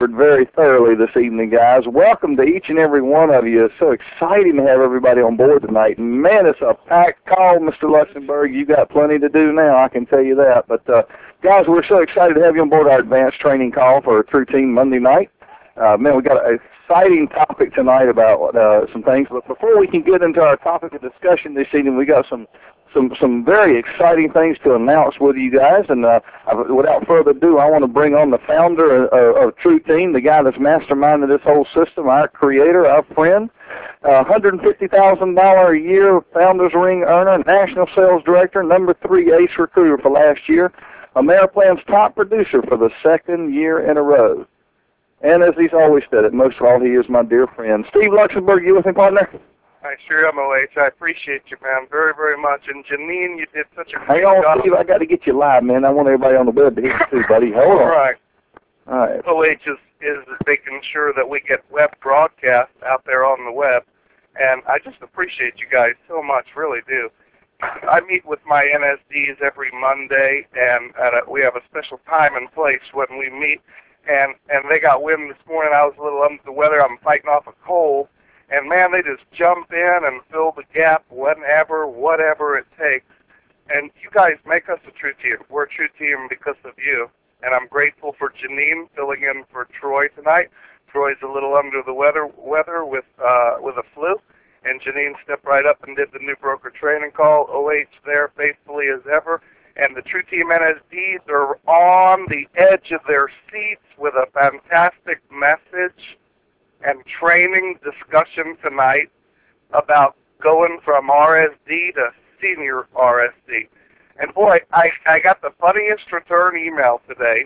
very thoroughly this evening, guys. Welcome to each and every one of you. It's so exciting to have everybody on board tonight. Man, it's a packed call, Mr. Luxenberg. You got plenty to do now, I can tell you that. But, guys, we're so excited to have you on board our advanced training call for True Team Monday night. Man, we got an exciting topic tonight about some things. But before we can get into our topic of discussion this evening, we got some very exciting things to announce with you guys. And without further ado, I want to bring on the founder of True Team, the guy that's masterminded this whole system, our creator, our friend, $150,000 a year Founders Ring earner, national sales director, #3 ace recruiter for last year, Ameriplan's top producer for the second year in a row. And as he's always said it, most of all, he is my dear friend. Steve Luxenberg, you with me, partner? I sure am, OH. I appreciate you, man, very, very much. And Janine, you did such a great Hang on, job. Steve, I got to get you live, man. I want everybody on the web to hear you too, buddy. Hold on. Right. All right. OH is making sure that we get web broadcasts out there on the web. And I just appreciate you guys so much, really do. I meet with my NSDs every Monday, and we have a special time and place when we meet. And they got wind this morning. I was a little under the weather. I'm fighting off a cold. And, man, they just jump in and fill the gap whenever, whatever it takes. And you guys make us a true team. We're a true team because of you. And I'm grateful for Janine filling in for Troy tonight. Troy's a little under the weather with a flu. And Janine stepped right up and did the new broker training call. OH there faithfully as ever. And the True Team NSDs are on the edge of their seats with a fantastic message and training discussion tonight about going from RSD to senior RSD. And boy, I got the funniest return email today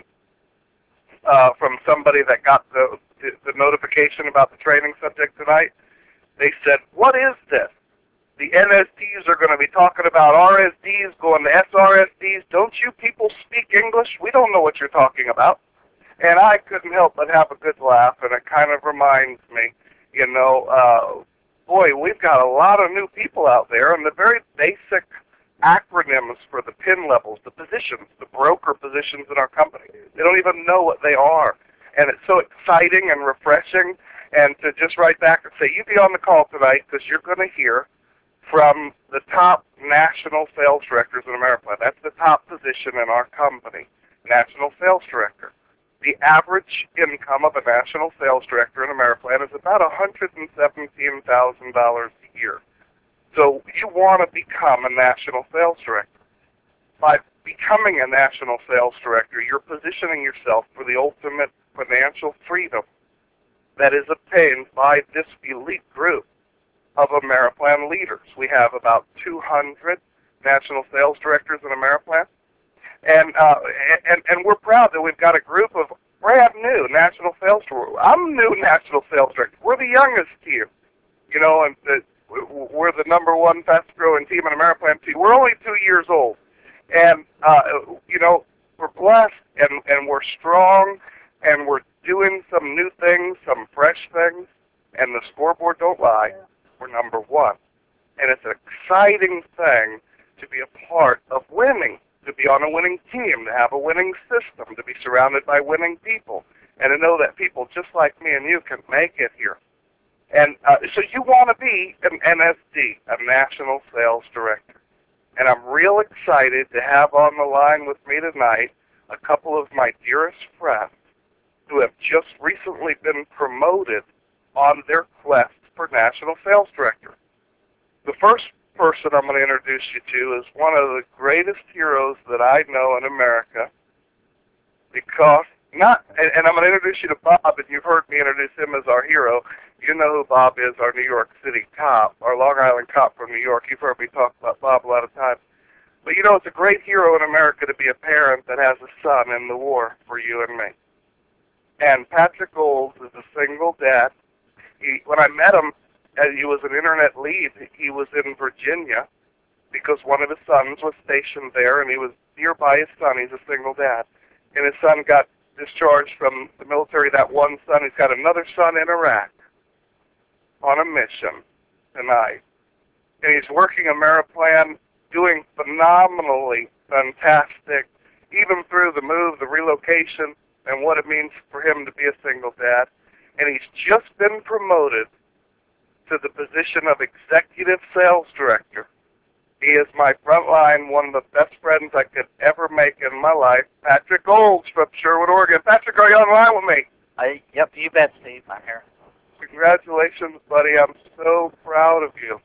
from somebody that got the notification about the training subject tonight. They said, "What is this? The NSDs are going to be talking about RSDs going to SRSDs. Don't you people speak English? We don't know what you're talking about." And I couldn't help but have a good laugh, and it kind of reminds me, boy, we've got a lot of new people out there, and the very basic acronyms for the PIN levels, the positions, the broker positions in our company, they don't even know what they are. And it's so exciting and refreshing, and to just write back and say, you be on the call tonight because you're going to hear from the top national sales directors in Ameriplan. That's the top position in our company, national sales director. The average income of a national sales director in Ameriplan is about $117,000 a year. So you want to become a national sales director. By becoming a national sales director, you're positioning yourself for the ultimate financial freedom that is obtained by this elite group of Ameriplan leaders. We have about 200 national sales directors in Ameriplan. And we're proud that we've got a group of brand new national sales directors. I'm new national sales director. We're the youngest team, and we're the #1 fastest growing team in Ameriplan team. We're only 2 years old, and we're blessed and we're strong, and we're doing some new things, some fresh things, and the scoreboard don't lie. We're #1, and it's an exciting thing to be a part of winning. To be on a winning team, to have a winning system, to be surrounded by winning people, and to know that people just like me and you can make it here. And so you want to be an NSD, a National Sales Director. And I'm real excited to have on the line with me tonight a couple of my dearest friends who have just recently been promoted on their quest for National Sales Director. The first person I'm going to introduce you to is one of the greatest heroes that I know in America, because and I'm going to introduce you to Bob, and you've heard me introduce him as our hero. You know who Bob is, our New York City cop, our Long Island cop from New York. You've heard me talk about Bob a lot of times. But it's a great hero in America to be a parent that has a son in the war for you and me. And Patrick Olds is a single dad. When I met him, he was an internet lead. He was in Virginia because one of his sons was stationed there, and he was nearby his son. He's a single dad. And his son got discharged from the military. That one son, he's got another son in Iraq on a mission tonight. And he's working Ameriplan, doing phenomenally fantastic, even through the move, the relocation, and what it means for him to be a single dad. And he's just been promoted to the position of executive sales director. He is my front line, one of the best friends I could ever make in my life, Patrick Olds from Sherwood, Oregon. Patrick, are you on the line with me? Yep, you bet, Steve. I'm here. Congratulations, buddy. I'm so proud of you.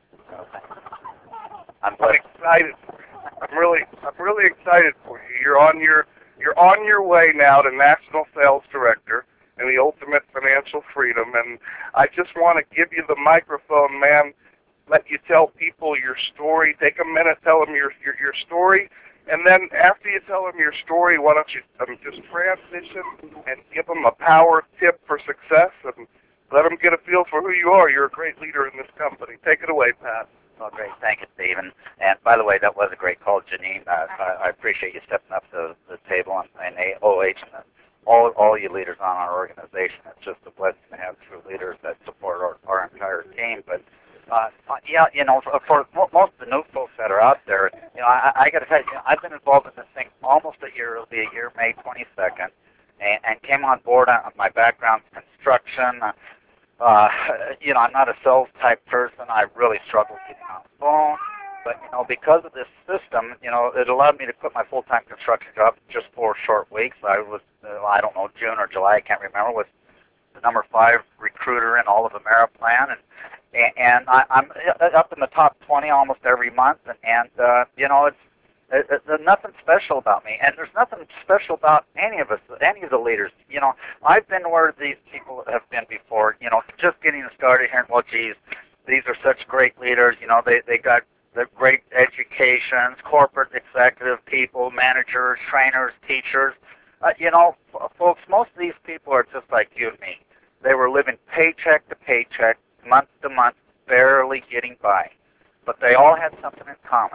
I'm excited for you. I'm really excited for you. You're on your way now to National Sales Director and the ultimate financial freedom. And I just want to give you the microphone, man. Let you tell people your story. Take a minute, tell them your story, and then after you tell them your story, why don't you just transition and give them a power tip for success and let them get a feel for who you are. You're a great leader in this company. Take it away, Pat. Well, great. Thank you, Stephen. And by the way, that was a great call, Janine. I appreciate you stepping up to the table and AOH and all you leaders on our organization. It's just a blessing to have true leaders that support our entire team. But yeah, you know, for most of the new folks that are out there, you know, I got to tell you, I've been involved in this thing almost a year. It'll be a year, May 22nd, and came on board on my background construction. You know, I'm not a sales type person. I really struggle getting on the phone. But, you know, because of this system, you know, it allowed me to quit my full-time construction job just for short weeks. I was, I don't know, June or July, I can't remember, was the number 5 recruiter in all of Ameriplan. And I'm up in the top 20 almost every month. And you know, there's nothing special about me. And there's nothing special about any of us, any of the leaders. You know, I've been where these people have been before, you know, just getting started here. Well, geez, these are such great leaders. You know, they got the great educations, corporate executive people, managers, trainers, teachers. You know, folks, most of these people are just like you and me. They were living paycheck to paycheck, month to month, barely getting by. But they all had something in common.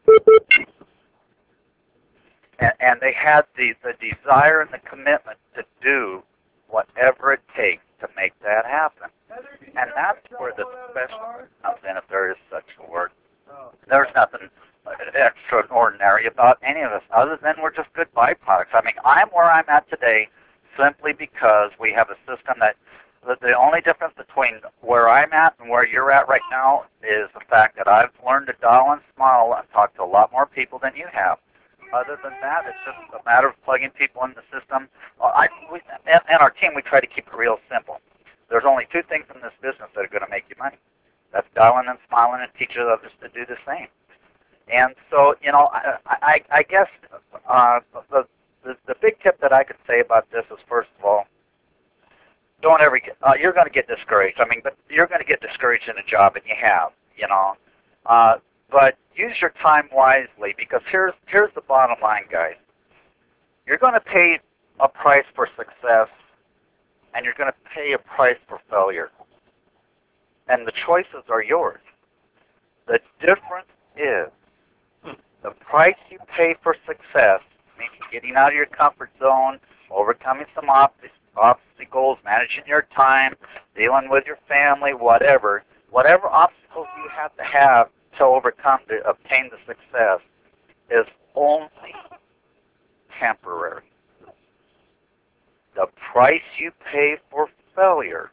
And they had the desire and the commitment to do whatever it takes to make that happen. And that's where the special comes in, if there is such a word. There's nothing extraordinary about any of us other than we're just good byproducts. I mean, I'm where I'm at today simply because we have a system that the only difference between where I'm at and where you're at right now is the fact that I've learned to dial and smile and talk to a lot more people than you have. Other than that, it's just a matter of plugging people in the system. And our team, we try to keep it real simple. There's only 2 things in this business that are going to make you money. That's dialing and smiling and teaching others to do the same. And so, you know, I guess the big tip that I could say about this is, first of all, don't ever get, you're going to get discouraged. I mean, but you're going to get discouraged in a job, and you have, you know. But use your time wisely, because here's the bottom line, guys. You're going to pay a price for success, and you're going to pay a price for failure. And the choices are yours. The difference is the price you pay for success, meaning getting out of your comfort zone, overcoming some obstacles, managing your time, dealing with your family, whatever obstacles you have to overcome to obtain the success is only temporary. The price you pay for failure,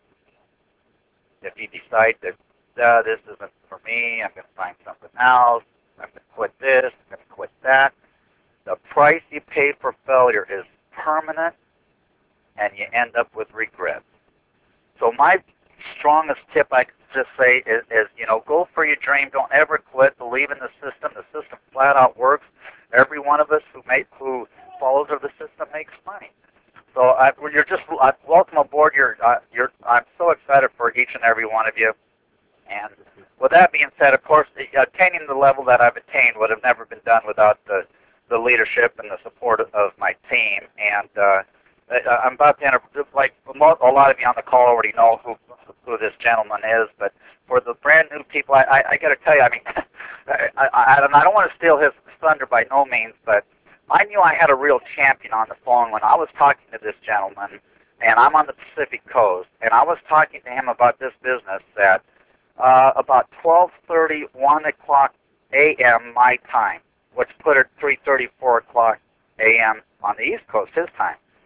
if you decide that this isn't for me, I'm going to find something else, I'm going to quit this, I'm going to quit that, the price you pay for failure is permanent, and you end up with regret. So my strongest tip I could just say is, you know, go for your dream. Don't ever quit. Believe in the system. The system flat out works. Every one of us who follows the system makes money. So welcome aboard. I'm so excited for each and every one of you. And with that being said, of course, attaining the level that I've attained would have never been done without the leadership and the support of my team. And I'm about to enter, like a lot of you on the call already know who this gentleman is, but for the brand new people, I got to tell you, I mean, I don't want to steal his thunder by no means, but I knew I had a real champion on the phone when I was talking to this gentleman, and I'm on the Pacific Coast, and I was talking to him about this business at about 12:30, 1 o'clock a.m. my time, which put it 3:30, 4 o'clock a.m. on the East Coast, his time.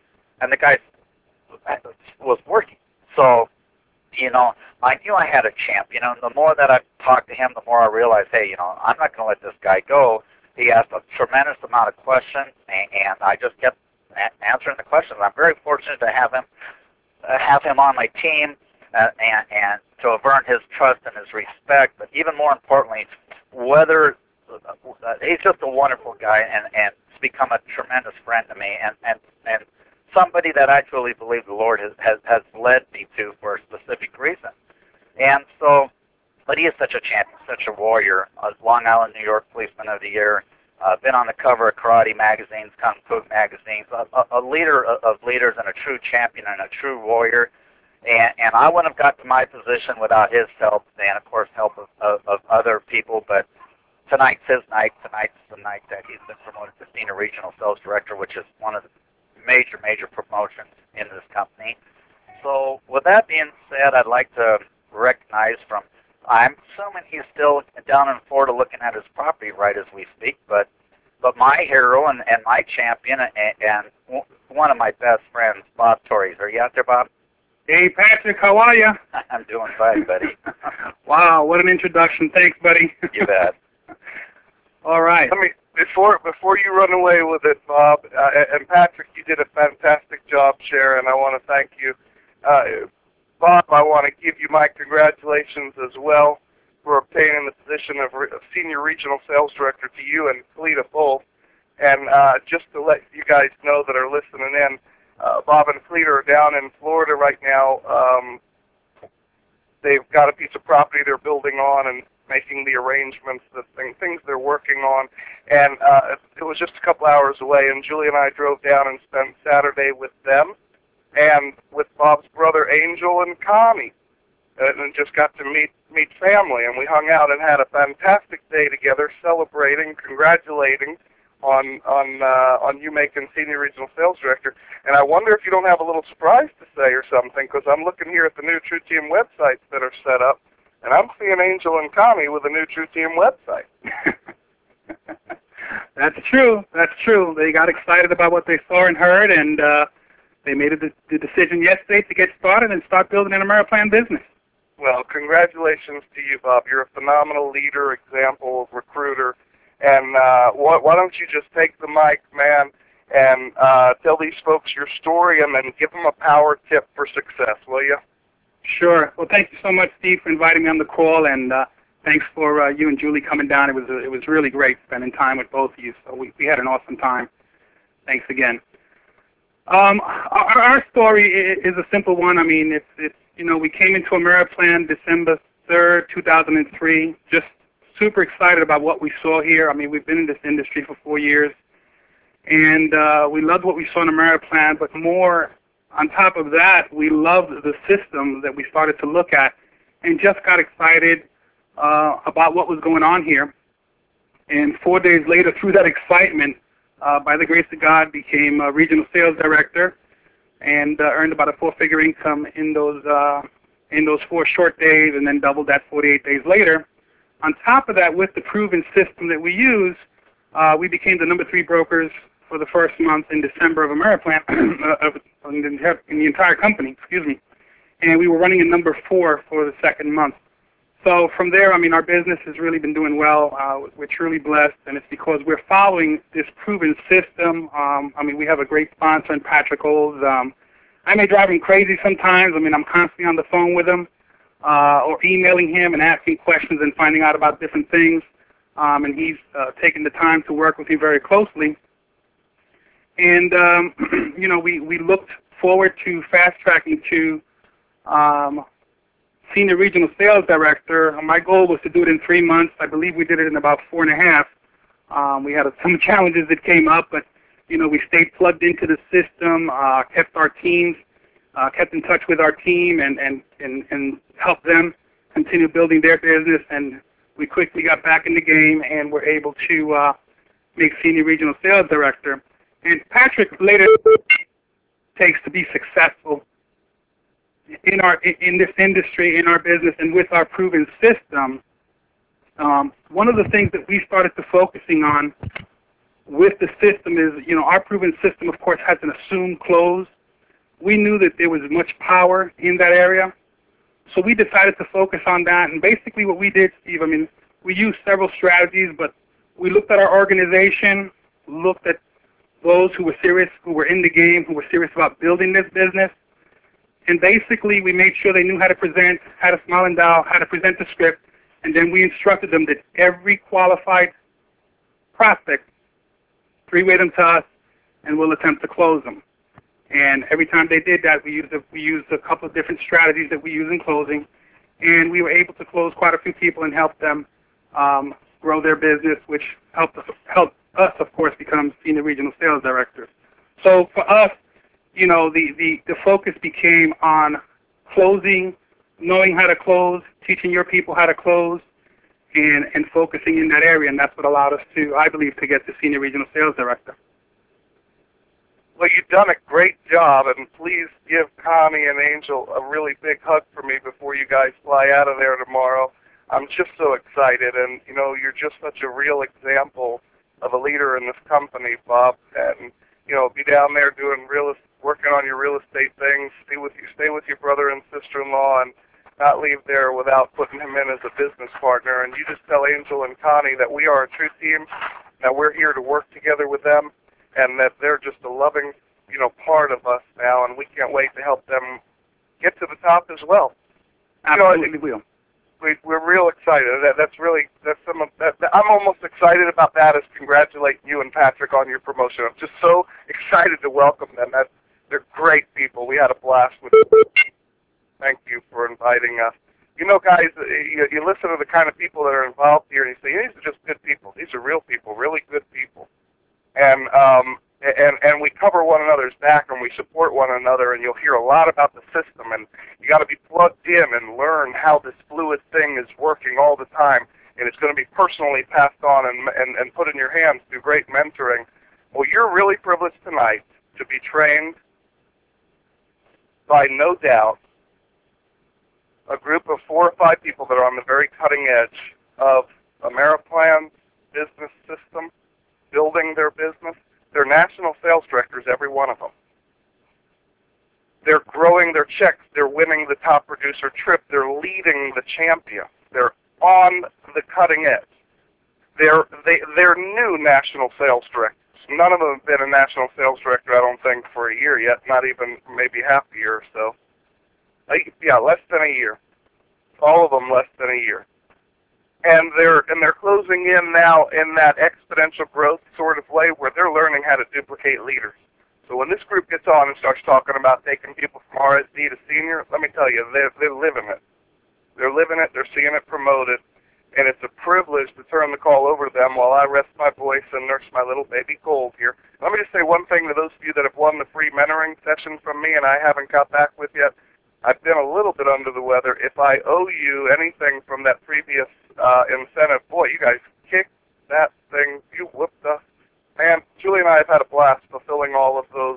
and the guy was working. So, you know, I knew I had a champ. You know, the more that I talked to him, the more I realized, hey, you know, I'm not going to let this guy go. He asked a tremendous amount of questions, and I just kept answering the questions. I'm very fortunate to have him on my team, and to have earned his trust and his respect. But even more importantly, whether he's just a wonderful guy, and it's become a tremendous friend to me, and somebody that I truly believe the Lord has led me to for a specific reason. And so, but he is such a champion, such a warrior. Long Island, New York Policeman of the Year. Been on the cover of karate magazines, kung fu magazines. A leader of leaders and a true champion and a true warrior. And I wouldn't have got to my position without his help, and of course help of other people. But tonight's his night. Tonight's the night that he's been promoted to Senior Regional Sales Director, which is one of the major promotions in this company. So with that being said, I'd like to recognize from, I'm assuming he's still down in Florida looking at his property right as we speak, but my hero and my champion and one of my best friends, Bob Torres. Are you out there, Bob? Hey, Patrick, how are you? I'm doing fine, buddy. Wow, what an introduction. Thanks, buddy. You bet. All right. Let me, before you run away with it, Bob, and Patrick, you did a fantastic job, Sharon. I want to thank you. Bob, I want to give you my congratulations as well for obtaining the position of Senior Regional Sales Director to you and Cleta both. And just to let you guys know that are listening in, Bob and Cleta are down in Florida right now. They've got a piece of property they're building on and making the arrangements, the things they're working on. And it was just a couple hours away, and Julie and I drove down and spent Saturday with them and with Bob's brother Angel and Connie, and just got to meet family. And we hung out and had a fantastic day together, celebrating, congratulating on you making Senior Regional Sales Director. And I wonder if you don't have a little surprise to say or something, because I'm looking here at the new True Team websites that are set up, and I'm seeing Angel and Connie with a new True Team website. That's true. That's true. They got excited about what they saw and heard, and they made the decision yesterday to get started and start building an Ameriplan business. Well, congratulations to you, Bob. You're a phenomenal leader, example, recruiter. And why don't you just take the mic, man, and tell these folks your story and then give them a power tip for success, will you? Sure. Well, thank you so much, Steve, for inviting me on the call, and thanks for you and Julie coming down. It was really great spending time with both of you, so we had an awesome time. Thanks again. Our story is a simple one. I mean, it's you know, we came into Ameriplan December 3rd, 2003, just super excited about what we saw here. I mean, we've been in this industry for 4 years, and we loved what we saw in Ameriplan, but more on top of that, we loved the system that we started to look at and just got excited about what was going on here. And 4 days later, through that excitement, by the grace of God, became a regional sales director and earned about a 4-figure income in those 4 short days, and then doubled that 48 days later. On top of that, with the proven system that we use, we became the number 3 brokers for the first month in December of Ameriplan, in the entire company, excuse me. And we were running at number 4 for the second month. So from there, I mean, our business has really been doing well. We're truly blessed, and it's because we're following this proven system. I mean, we have a great sponsor in Patrick Olds. I may drive him crazy sometimes. I mean, I'm constantly on the phone with him or emailing him and asking questions and finding out about different things. And he's taken the time to work with me very closely. And, you know, we looked forward to fast-tracking to Senior Regional Sales Director. My goal was to do it in 3 months. I believe we did it in about 4.5. We had some challenges that came up, but, you know, we stayed plugged into the system, kept our teams, kept in touch with our team and helped them continue building their business. And we quickly got back in the game and were able to make Senior Regional Sales Director. And Patrick later takes to be successful in this industry, in our business, and with our proven system. One of the things that we started to focusing on with the system is, you know, our proven system, of course, has an assumed close. we knew that there was much power in that area. So we decided to focus on that. And basically what we did, Steve, I mean, we used several strategies, but we looked at our organization, looked at those who were serious, who were in the game, who were serious about building this business. And basically we made sure they knew how to present, how to smile and dial, how to present the script. And then we instructed them that every qualified prospect, three-way them to us, and we'll attempt to close them. And every time they did that, we used a couple of different strategies that we use in closing, and we were able to close quite a few people and help them grow their business, which helped us, of course, become senior regional sales directors. So for us, you know, the focus became on closing, knowing how to close, teaching your people how to close, and focusing in that area, and that's what allowed us to, I believe, to get the senior regional sales director. Well, you've done a great job, and please give Connie and Angel a really big hug for me before you guys fly out of there tomorrow. I'm just so excited, and, you know, you're just such a real example of a leader in this company, Bob, and, you know, be down there doing working on your real estate things, stay with your brother and sister-in-law, and not leave there without putting him in as a business partner. And you just tell Angel and Connie that we are a true team, that we're here to work together with them, and that they're just a loving, you know, part of us now, and we can't wait to help them get to the top as well. Absolutely will. We're real excited. I'm almost excited about that as congratulating you and Patrick on your promotion. I'm just so excited to welcome them. They're great people. We had a blast with them. Thank you for inviting us. You know, guys, you listen to the kind of people that are involved here, and you say, these are just good people. These are real people, really good people. And we cover one another's back, and we support one another, and you'll hear a lot about the system, and you got to be plugged in and learn how this fluid thing is working all the time, and it's going to be personally passed on and put in your hands through great mentoring. Well, you're really privileged tonight to be trained by, no doubt, a group of 4 or 5 people that are on the very cutting edge of Ameriplan's business system, building their business. They're national sales directors, every one of them. They're growing their checks. They're winning the top producer trip. They're leading the champions. They're on the cutting edge. They're new national sales directors. None of them have been a national sales director, I don't think, for a year yet, not even maybe half a year or so. Yeah, less than a year. All of them less than a year. And they're closing in now in that exponential growth sort of way where they're learning how to duplicate leaders. So when this group gets on and starts talking about taking people from RSD to senior, let me tell you, they're living it. They're living it. They're seeing it promoted. And it's a privilege to turn the call over to them while I rest my voice and nurse my little baby cold here. Let me just say one thing to those of you that have won the free mentoring session from me and I haven't got back with yet. I've been a little bit under the weather. If I owe you anything from that previous incentive, boy, you guys kicked that thing. You whooped us. Man, Julie and I have had a blast fulfilling all of those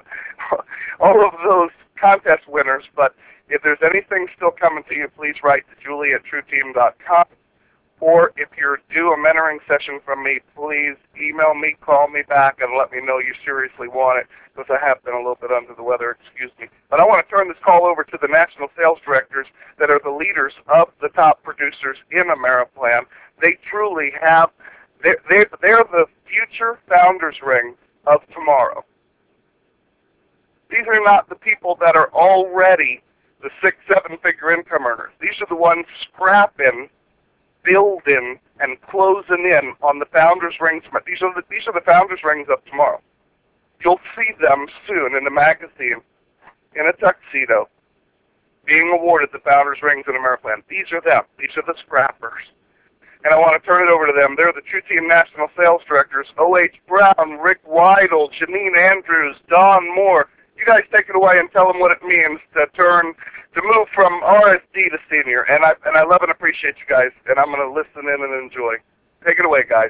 contest winners. But if there's anything still coming to you, please write to Julie at TrueTeam.com. Or if you're due a mentoring session from me, please email me, call me back, and let me know you seriously want it, because I have been a little bit under the weather, excuse me. But I want to turn this call over to the national sales directors that are the leaders of the top producers in Ameriplan. They truly have, they're the future founders rings of tomorrow. These are not the people that are already the 6, 7-figure income earners. These are the ones scrapping, building, and closing in on the founders rings. These are the founders rings of tomorrow. You'll see them soon in the magazine in a tuxedo being awarded the founders rings in Ameriplan. These are them. These are the scrappers. And I want to turn it over to them. They're the True Team National Sales Directors, O.H. Brown, Rick Weidel, Janine Andrews, Don Moore. You guys take it away and tell them what it means to move from RSD to senior. And I love and appreciate you guys, and I'm going to listen in and enjoy. Take it away, guys.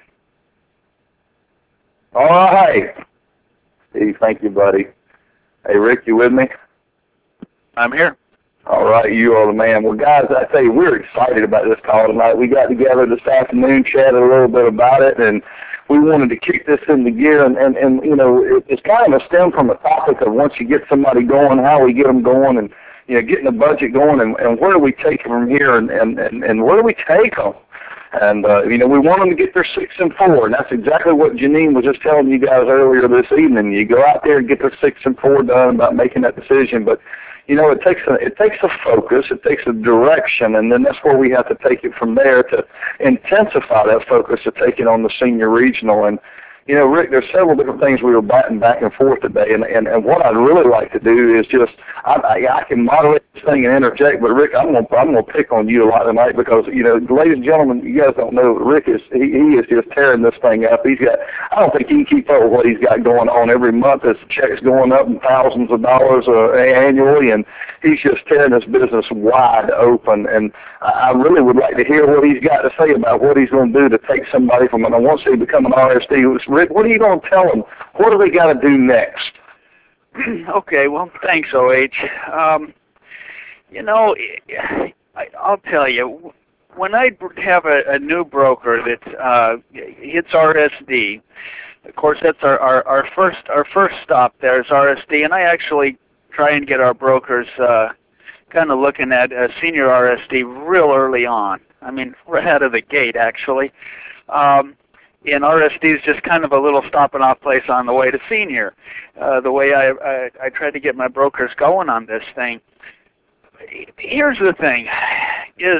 All right. Steve, thank you, buddy. Hey, Rick, you with me? I'm here. All right, you are the man. Well, guys, I tell you, we're excited about this call tonight. We got together this afternoon, chatted a little bit about it, and we wanted to kick this into gear, and you know, it's kind of a stem from a topic of once you get somebody going, how we get them going, and you know, getting the budget going, and where do we take them from here, and where do we take them? And you know, we want them to get their 6 and 4, and that's exactly what Janine was just telling you guys earlier this evening. You go out there and get their 6 and 4 done about making that decision, but you know, it takes a focus, it takes a direction, and then that's where we have to take it from there to intensify that focus to take it on the senior regional. And you know, Rick, there's several different things we were batting back and forth today, and what I'd really like to do is just, I can moderate this thing and interject, but Rick, I'm gonna pick on you a lot tonight because, you know, ladies and gentlemen, you guys don't know, Rick is, he is just tearing this thing up. He's got, I don't think he can keep up with what he's got going on every month. His checks going up in thousands of dollars annually, and he's just tearing this business wide open, and I really would like to hear what he's got to say about what he's going to do to take somebody from, and once they become an RSD, Rick, what are you going to tell them? What do they got to do next? Okay, well, thanks, OH. You know, I'll tell you, when I have a new broker that hits RSD, of course, that's our first stop there is RSD, and I actually try and get our brokers kind of looking at senior RSD real early on. I mean, right out of the gate, actually. And RSD is just kind of a little stopping off place on the way to senior. The way I try to get my brokers going on this thing. Here's the thing, is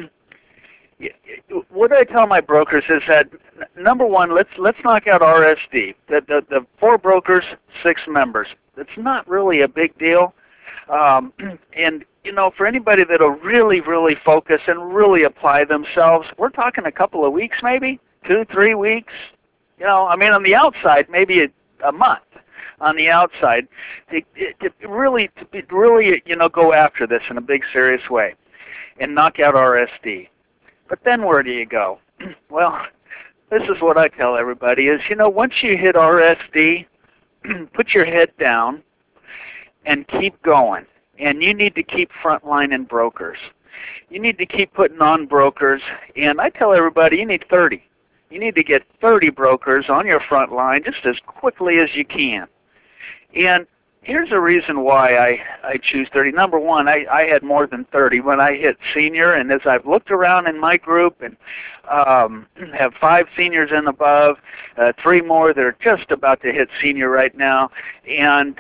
what I tell my brokers is that number one, let's knock out RSD. The 4 brokers, 6 members. It's not really a big deal. And you know, for anybody that'll really focus and really apply themselves, we're talking a couple of weeks, maybe 2-3 weeks. You know, I mean, on the outside, maybe a month. On the outside, to really, you know, go after this in a big, serious way, and knock out RSD. But then where do you go? Well, this is what I tell everybody: is, you know, once you hit RSD, put your head down and keep going. And you need to keep frontlining brokers. You need to keep putting on brokers. And I tell everybody, you need 30. You need to get 30 brokers on your front line just as quickly as you can. And here's a reason why I choose 30. Number one, I had more than 30 when I hit senior, and as I've looked around in my group and have 5 seniors and above, 3 more that are just about to hit senior right now. And,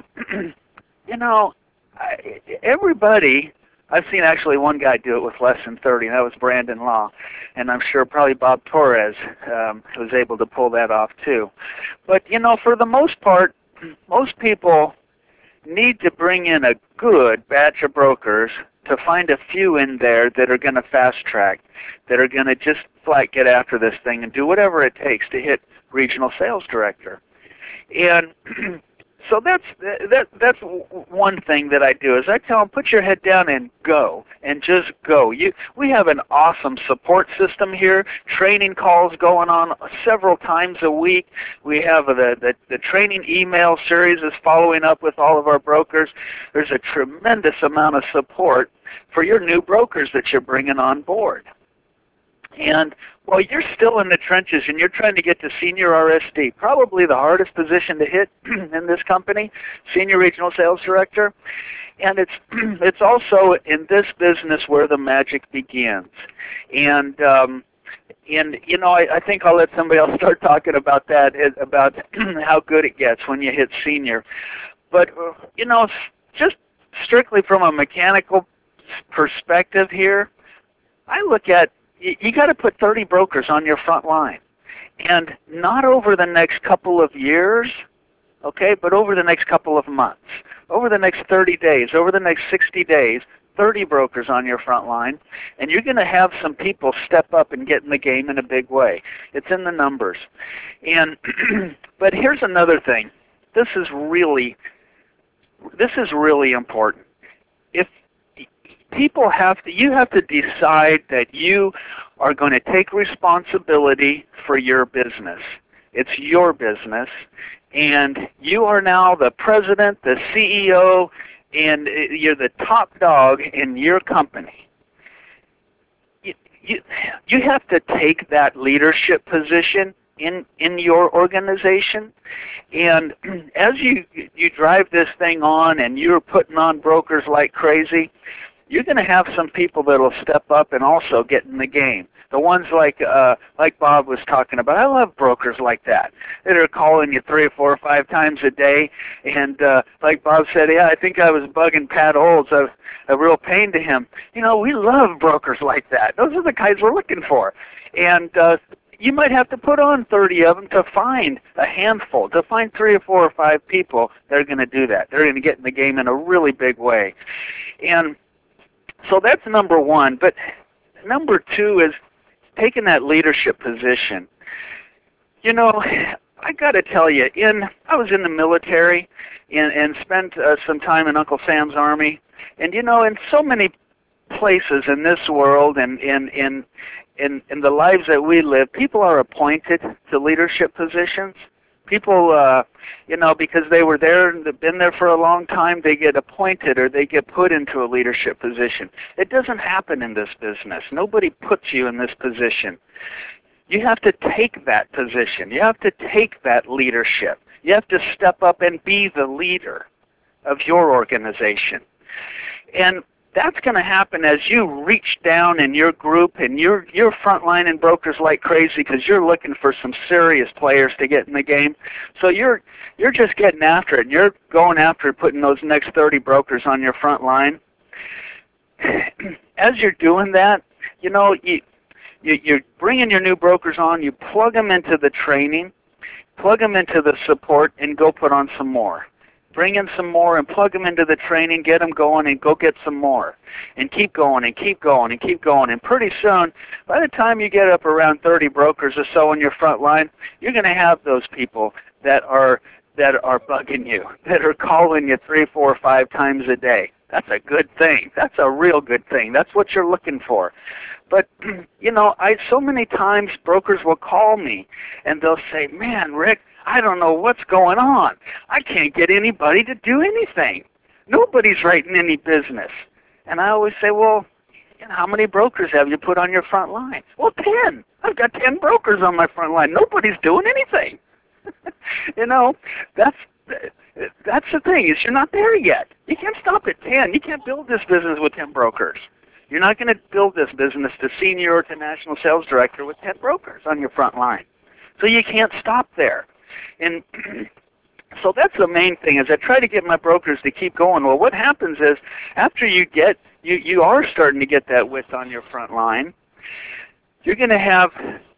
you know, everybody, I've seen actually one guy do it with less than 30, and that was Brandon Law. And I'm sure probably Bob Torres was able to pull that off too. But, you know, for the most part, most people need to bring in a good batch of brokers to find a few in there that are going to fast track, that are going to just flat get after this thing and do whatever it takes to hit regional sales director. And so that's one thing that I do, is I tell them, put your head down and go, and just go. We have an awesome support system here, training calls going on several times a week. We have the training email series is following up with all of our brokers. There's a tremendous amount of support for your new brokers that you're bringing on board. And while you're still in the trenches and you're trying to get to senior RSD, probably the hardest position to hit in this company, senior regional sales director, and it's also in this business where the magic begins. And you know, I think I'll let somebody else start talking about that, about how good it gets when you hit senior. But you know, just strictly from a mechanical perspective here, I look at, you got to put 30 brokers on your front line, and not over the next couple of years, okay, but over the next couple of months, over the next 30 days, over the next 60 days, 30 brokers on your front line, and you're going to have some people step up and get in the game in a big way. It's in the numbers. And but here's another thing. This is really important. If people you have to decide that you are going to take responsibility for your business. It's your business, and you are now the president, the CEO, and you're the top dog in your company. You have to take that leadership position in your organization. And as you drive this thing on and you're putting on brokers like crazy, you're going to have some people that will step up and also get in the game. The ones like Bob was talking about. I love brokers like that are calling you 3 or 4 or 5 times a day. And like Bob said, yeah, I think I was bugging Pat Olds. A real pain to him. You know, we love brokers like that. Those are the guys we're looking for. And you might have to put on 30 of them to find a handful, to find 3 or 4 or 5 people that are going to do that. They're going to get in the game in a really big way. And so that's number one. But number 2 is taking that leadership position. You know, I got to tell you, I was in the military and spent some time in Uncle Sam's Army. And, you know, in so many places in this world and in the lives that we live, people are appointed to leadership positions. People, you know, because they were there and they've been there for a long time, they get appointed or they get put into a leadership position. It doesn't happen in this business. Nobody puts you in this position. You have to take that position. You have to take that leadership. You have to step up and be the leader of your organization. And that's going to happen as you reach down in your group and you're frontlining brokers like crazy because you're looking for some serious players to get in the game. So you're just getting after it. And you're going after putting those next 30 brokers on your front line. As you're doing that, you know, you're bringing your new brokers on. You plug them into the training, plug them into the support, and go put on some more. Bring in some more and plug them into the training, get them going, and go get some more. And keep going and keep going and keep going. And pretty soon, by the time you get up around 30 brokers or so on your front line, you're going to have those people that are bugging you, that are calling you 3, 4, 5 times a day. That's a good thing. That's a real good thing. That's what you're looking for. But, you know, so many times brokers will call me and they'll say, man, Rick, I don't know what's going on. I can't get anybody to do anything. Nobody's writing any business. And I always say, well, you know, how many brokers have you put on your front line? Well, 10. I've got 10 brokers on my front line. Nobody's doing anything. You know, that's the thing, is you're not there yet. You can't stop at 10. You can't build this business with 10 brokers. You're not going to build this business to senior or to national sales director with 10 brokers on your front line. So you can't stop there. And so that's the main thing, is I try to get my brokers to keep going. Well, what happens is after you are starting to get that width on your front line, you are going to have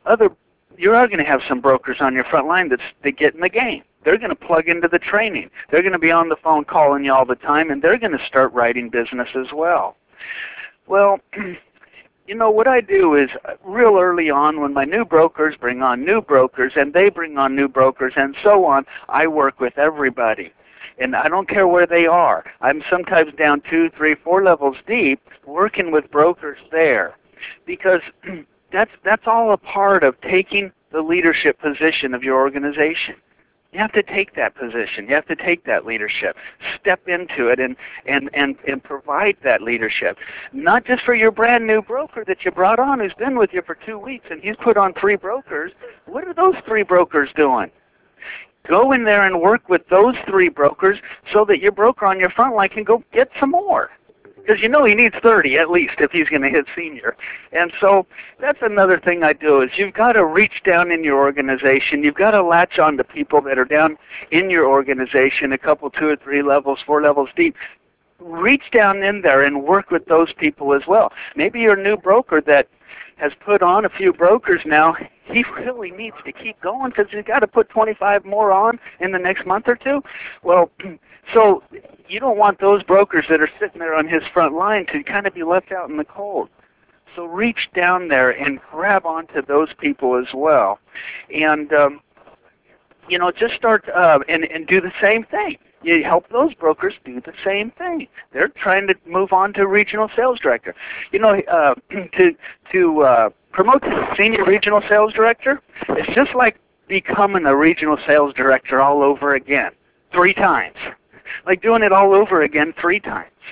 some brokers on your front line that get in the game. They're going to plug into the training. They're going to be on the phone calling you all the time, and they're going to start writing business as well. Well, you know, what I do is real early on when my new brokers bring on new brokers and they bring on new brokers and so on, I work with everybody. And I don't care where they are. I'm sometimes down 2, 3, 4 levels deep working with brokers there, because that's all a part of taking the leadership position of your organization. You have to take that position. You have to take that leadership. Step into it and provide that leadership. Not just for your brand new broker that you brought on who's been with you for 2 weeks and he's put on 3 brokers. What are those 3 brokers doing? Go in there and work with those 3 brokers so that your broker on your front line can go get some more. Because you know he needs 30 at least if he's going to hit senior. And so that's another thing I do, is you've got to reach down in your organization. You've got to latch on to people that are down in your organization, a couple, 2 or 3 levels, 4 levels deep. Reach down in there and work with those people as well. Maybe you're a new broker that has put on a few brokers now. He really needs to keep going because he's got to put 25 more on in the next month or 2. Well, so you don't want those brokers that are sitting there on his front line to kind of be left out in the cold. So reach down there and grab onto those people as well. And, you know, just start and do the same thing. You help those brokers do the same thing. They're trying to move on to regional sales director. You know, to promote to senior regional sales director, it's just like becoming a regional sales director all over again, 3 times. Like doing it all over again 3 times.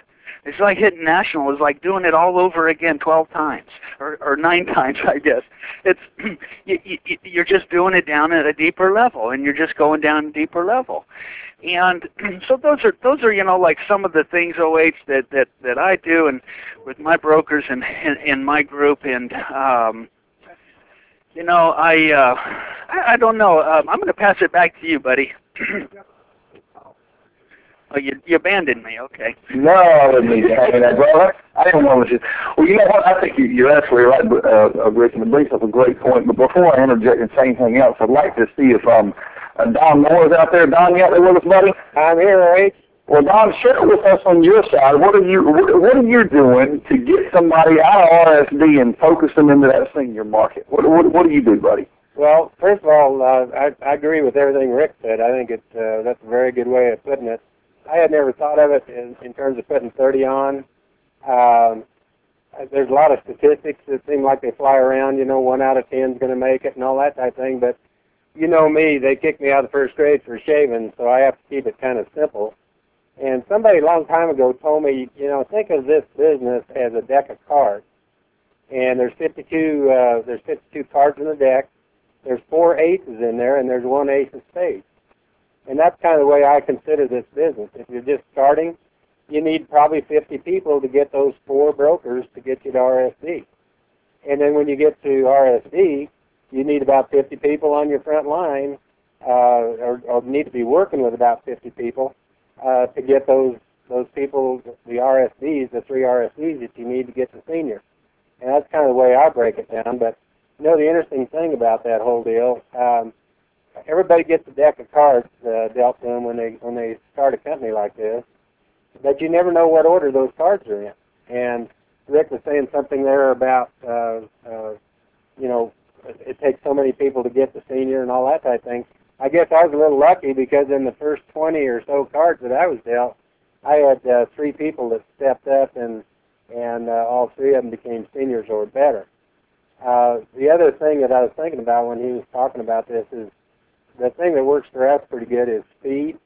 It's like hitting national. It's like doing it all over again 12 times or 9 times, I guess. It's you're just doing it down at a deeper level, and you're just going down a deeper level. And so those are like some of the things, OH, that I do and with my brokers and in my group. And I don't know. I'm going to pass it back to you, buddy. Oh, you abandoned me. Okay. No, I didn't mean to hang that, brother. I didn't want to. Well, you know what? I think you're absolutely right, Rick, and it brings up a great point. But before I interject and say anything else, I'd like to see if Don Moore is out there. Don, you out there with us, buddy? I'm here, Ray. Well, Don, share with us on your side. What are you doing to get somebody out of RSD and focus them into that senior market? What do you do, buddy? Well, first of all, I agree with everything Rick said. I think that's a very good way of putting it. I had never thought of it in terms of putting 30 on. There's a lot of statistics that seem like they fly around, 1 out of 10 is going to make it and all that type of thing. But you know me, they kicked me out of the first grade for shaving, so I have to keep it kind of simple. And somebody a long time ago told me, think of this business as a deck of cards. And there's 52 cards in the deck. There's 4 aces in there, and there's 1 ace of spades. And that's kind of the way I consider this business. If you're just starting, you need probably 50 people to get those 4 brokers to get you to RSD. And then when you get to RSD, you need about 50 people on your front line, or need to be working with about 50 people to get those people, the RSDs, the 3 RSDs that you need to get to senior. And that's kind of the way I break it down. But the interesting thing about that whole deal, everybody gets a deck of cards dealt to them when they start a company like this, but you never know what order those cards are in. And Rick was saying something there about, it takes so many people to get to senior and all that type of thing. I guess I was a little lucky because in the first 20 or so cards that I was dealt, I had 3 people that stepped up, and all 3 of them became seniors or better. The other thing that I was thinking about when he was talking about this is the thing that works for us pretty good is speed.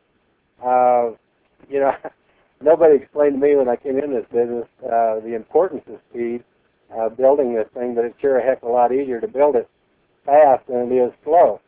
Nobody explained to me when I came in this business the importance of speed, building this thing, but it's sure a heck of a lot easier to build it fast than it is slow.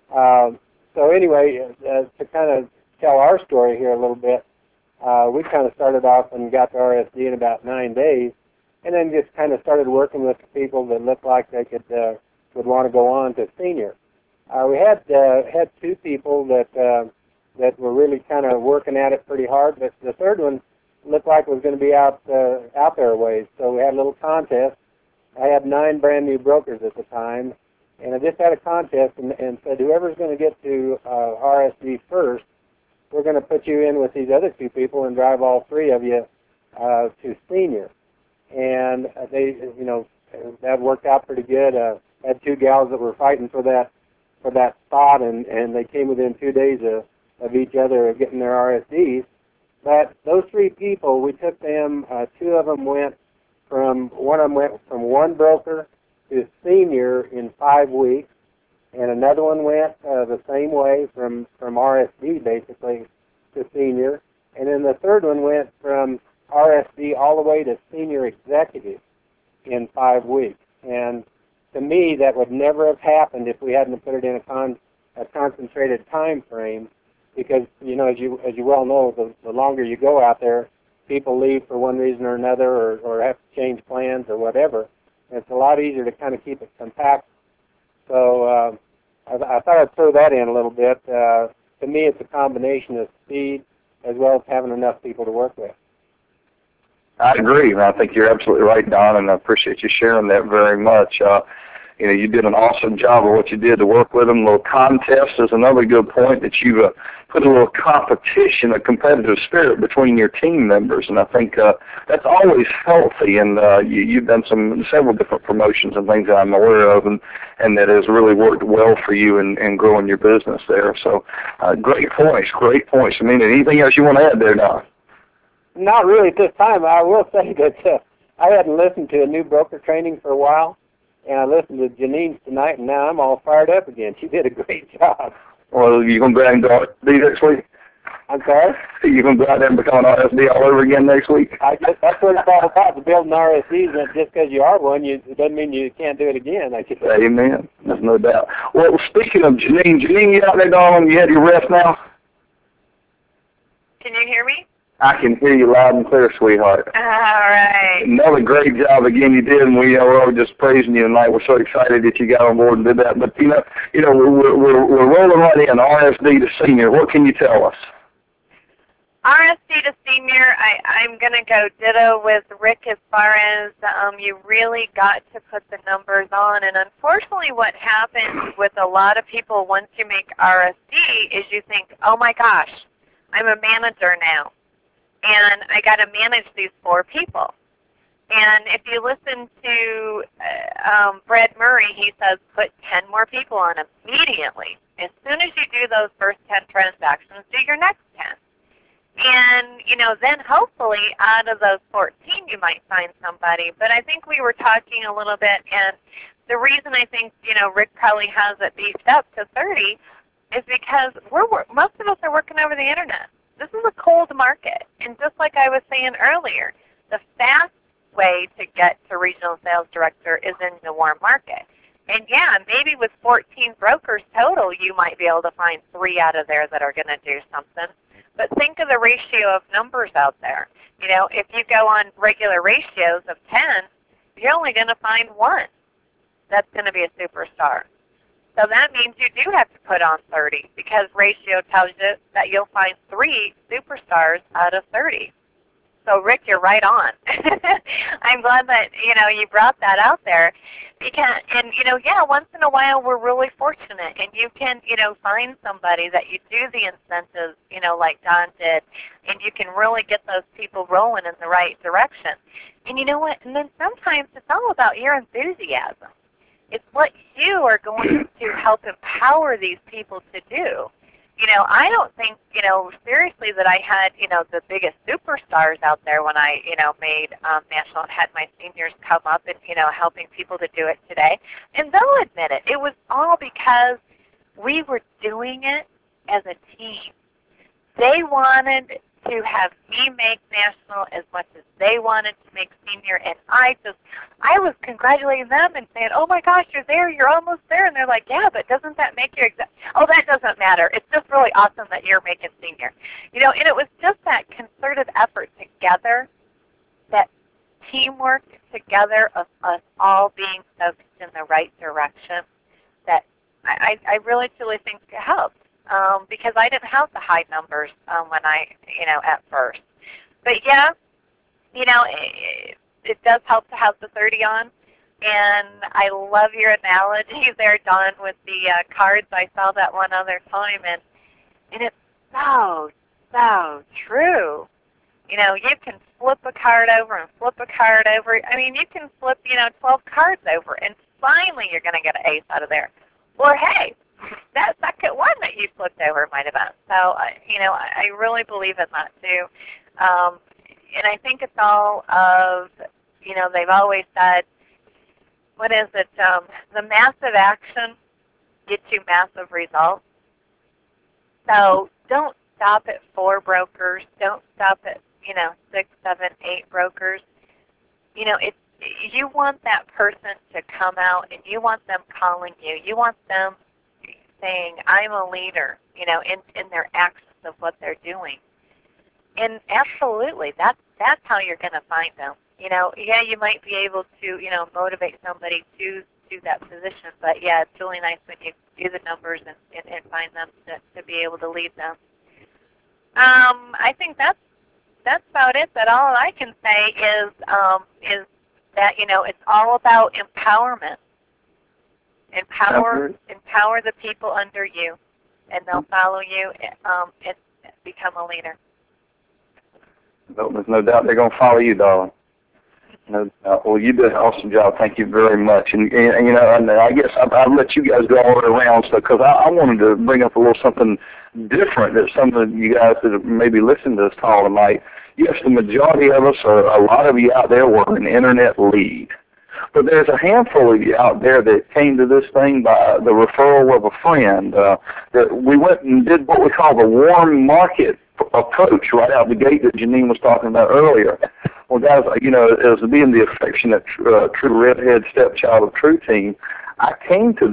So anyway, to kind of tell our story here a little bit, we kind of started off and got to RSD in about 9 days, and then just kind of started working with people that looked like they would want to go on to senior. We had 2 people that were really kind of working at it pretty hard, but the third one looked like it was going to be out there a ways. So we had a little contest. I had 9 brand new brokers at the time, and I just had a contest and said, whoever's going to get to RSD first, we're going to put you in with these other 2 people and drive all 3 of you to senior. And they, that worked out pretty good. Had 2 gals that were fighting for that spot, and they came within 2 days of each other of getting their RSDs. But those 3 people, we took them. 2 of them went from one broker to senior in 5 weeks, and another one went the same way from RSD basically to senior, and then the third one went from RSD all the way to senior executive in 5 weeks. And to me, that would never have happened if we hadn't put it in a concentrated time frame, because as you well know, the longer you go out there, people leave for one reason or another, or have to change plans or whatever. And it's a lot easier to kind of keep it compact. So I thought I'd throw that in a little bit. To me, it's a combination of speed as well as having enough people to work with. I agree, and I think you're absolutely right, Don, and I appreciate you sharing that very much. You did an awesome job of what you did to work with them. A little contest is another good point, that you put a little competition, a competitive spirit between your team members, and I think that's always healthy. And you've done several different promotions and things that I'm aware of, and that has really worked well for you in growing your business there. So great points. I mean, anything else you want to add there, Don? Not really at this time. I will say that I hadn't listened to a new broker training for a while, and I listened to Janine's tonight, and now I'm all fired up again. She did a great job. Well, you going to go ahead and do next week? I'm sorry? You going to go out there and become an RSD all over again next week? I guess that's what it's all about, to build an RSD. That just because you are one, it doesn't mean you can't do it again. I guess. Amen. There's no doubt. Well, speaking of Janine, you out there, darling? You had your rest now? Can you hear me? I can hear you loud and clear, sweetheart. All right. Another great job again you did, and we're all just praising you tonight. We're so excited that you got on board and did that. But we're rolling right in. RSD to senior. What can you tell us? RSD to senior, I'm going to go ditto with Rick as far as you really got to put the numbers on. And unfortunately what happens with a lot of people once you make RSD is you think, oh my gosh, I'm a manager now, and I got to manage these 4 people. And if you listen to Brad Murray, he says put 10 more people on immediately. As soon as you do those first 10 transactions, do your next 10. And, then hopefully out of those 14 you might find somebody. But I think we were talking a little bit, and the reason I think, Rick probably has it beefed up to 30 is because most of us are working over the Internet. This is a cold market. And just like I was saying earlier, the fast way to get to regional sales director is in the warm market. And yeah, maybe with 14 brokers total, you might be able to find 3 out of there that are going to do something. But think of the ratio of numbers out there. If you go on regular ratios of 10, you're only going to find 1 that's going to be a superstar. So that means you do have to put on 30, because ratio tells you that you'll find 3 superstars out of 30. So Rick, you're right on. I'm glad that you brought that out there, because yeah, once in a while we're really fortunate, and you can find somebody that you do the incentives like Don did, and you can really get those people rolling in the right direction. And you know what? And then sometimes it's all about your enthusiasm. It's what you are going to help empower these people to do. I don't think, seriously that I had, the biggest superstars out there when I, made national and had my seniors come up and, helping people to do it today. And they'll admit it. It was all because we were doing it as a team. They wanted to have me make national as much as they wanted to make senior, and I was congratulating them and saying, oh my gosh, you're there, you're almost there. And they're like, yeah, but doesn't that make you oh, that doesn't matter. It's just really awesome that you're making senior. And it was just that concerted effort together, that teamwork together of us all being focused in the right direction, that I really truly think it helped. Because I didn't have the high numbers when I, at first. But yeah, it does help to have the 30 on. And I love your analogy there, Don, with the cards. I saw that one other time, and it's so true. You can flip a card over and flip a card over. I mean, you can flip, 12 cards over, and finally you're going to get an ace out of there. Or hey, that second one that you flipped over might have been. So, I really believe in that too. And I think it's all of, they've always said, what is it, the massive action gets you massive results. So don't stop at 4 brokers. Don't stop at, 6, 7, 8 brokers. You want that person to come out, and you want them calling you. You want them saying, I'm a leader, in their actions of what they're doing. And absolutely, that's how you're going to find them. Yeah, you might be able to, motivate somebody to that position, but yeah, it's really nice when you do the numbers and find them to be able to lead them. I think that's about it. That all I can say is that, it's all about empowerment. Empower the people under you, and they'll follow you and become a leader. There's no doubt they're going to follow you, darling. No doubt. Well, you did an awesome job. Thank you very much. And I guess I'll let you guys go all the way around stuff, because I wanted to bring up a little something different that some of you guys that have maybe listened to this call tonight. Yes, the majority of us, or a lot of you out there, were an internet lead. But there's a handful of you out there that came to this thing by the referral of a friend. That we went and did what we call the warm market approach right out the gate that Janine was talking about earlier. Well, guys, you know, as being the affectionate, true redhead stepchild of True Team, I came to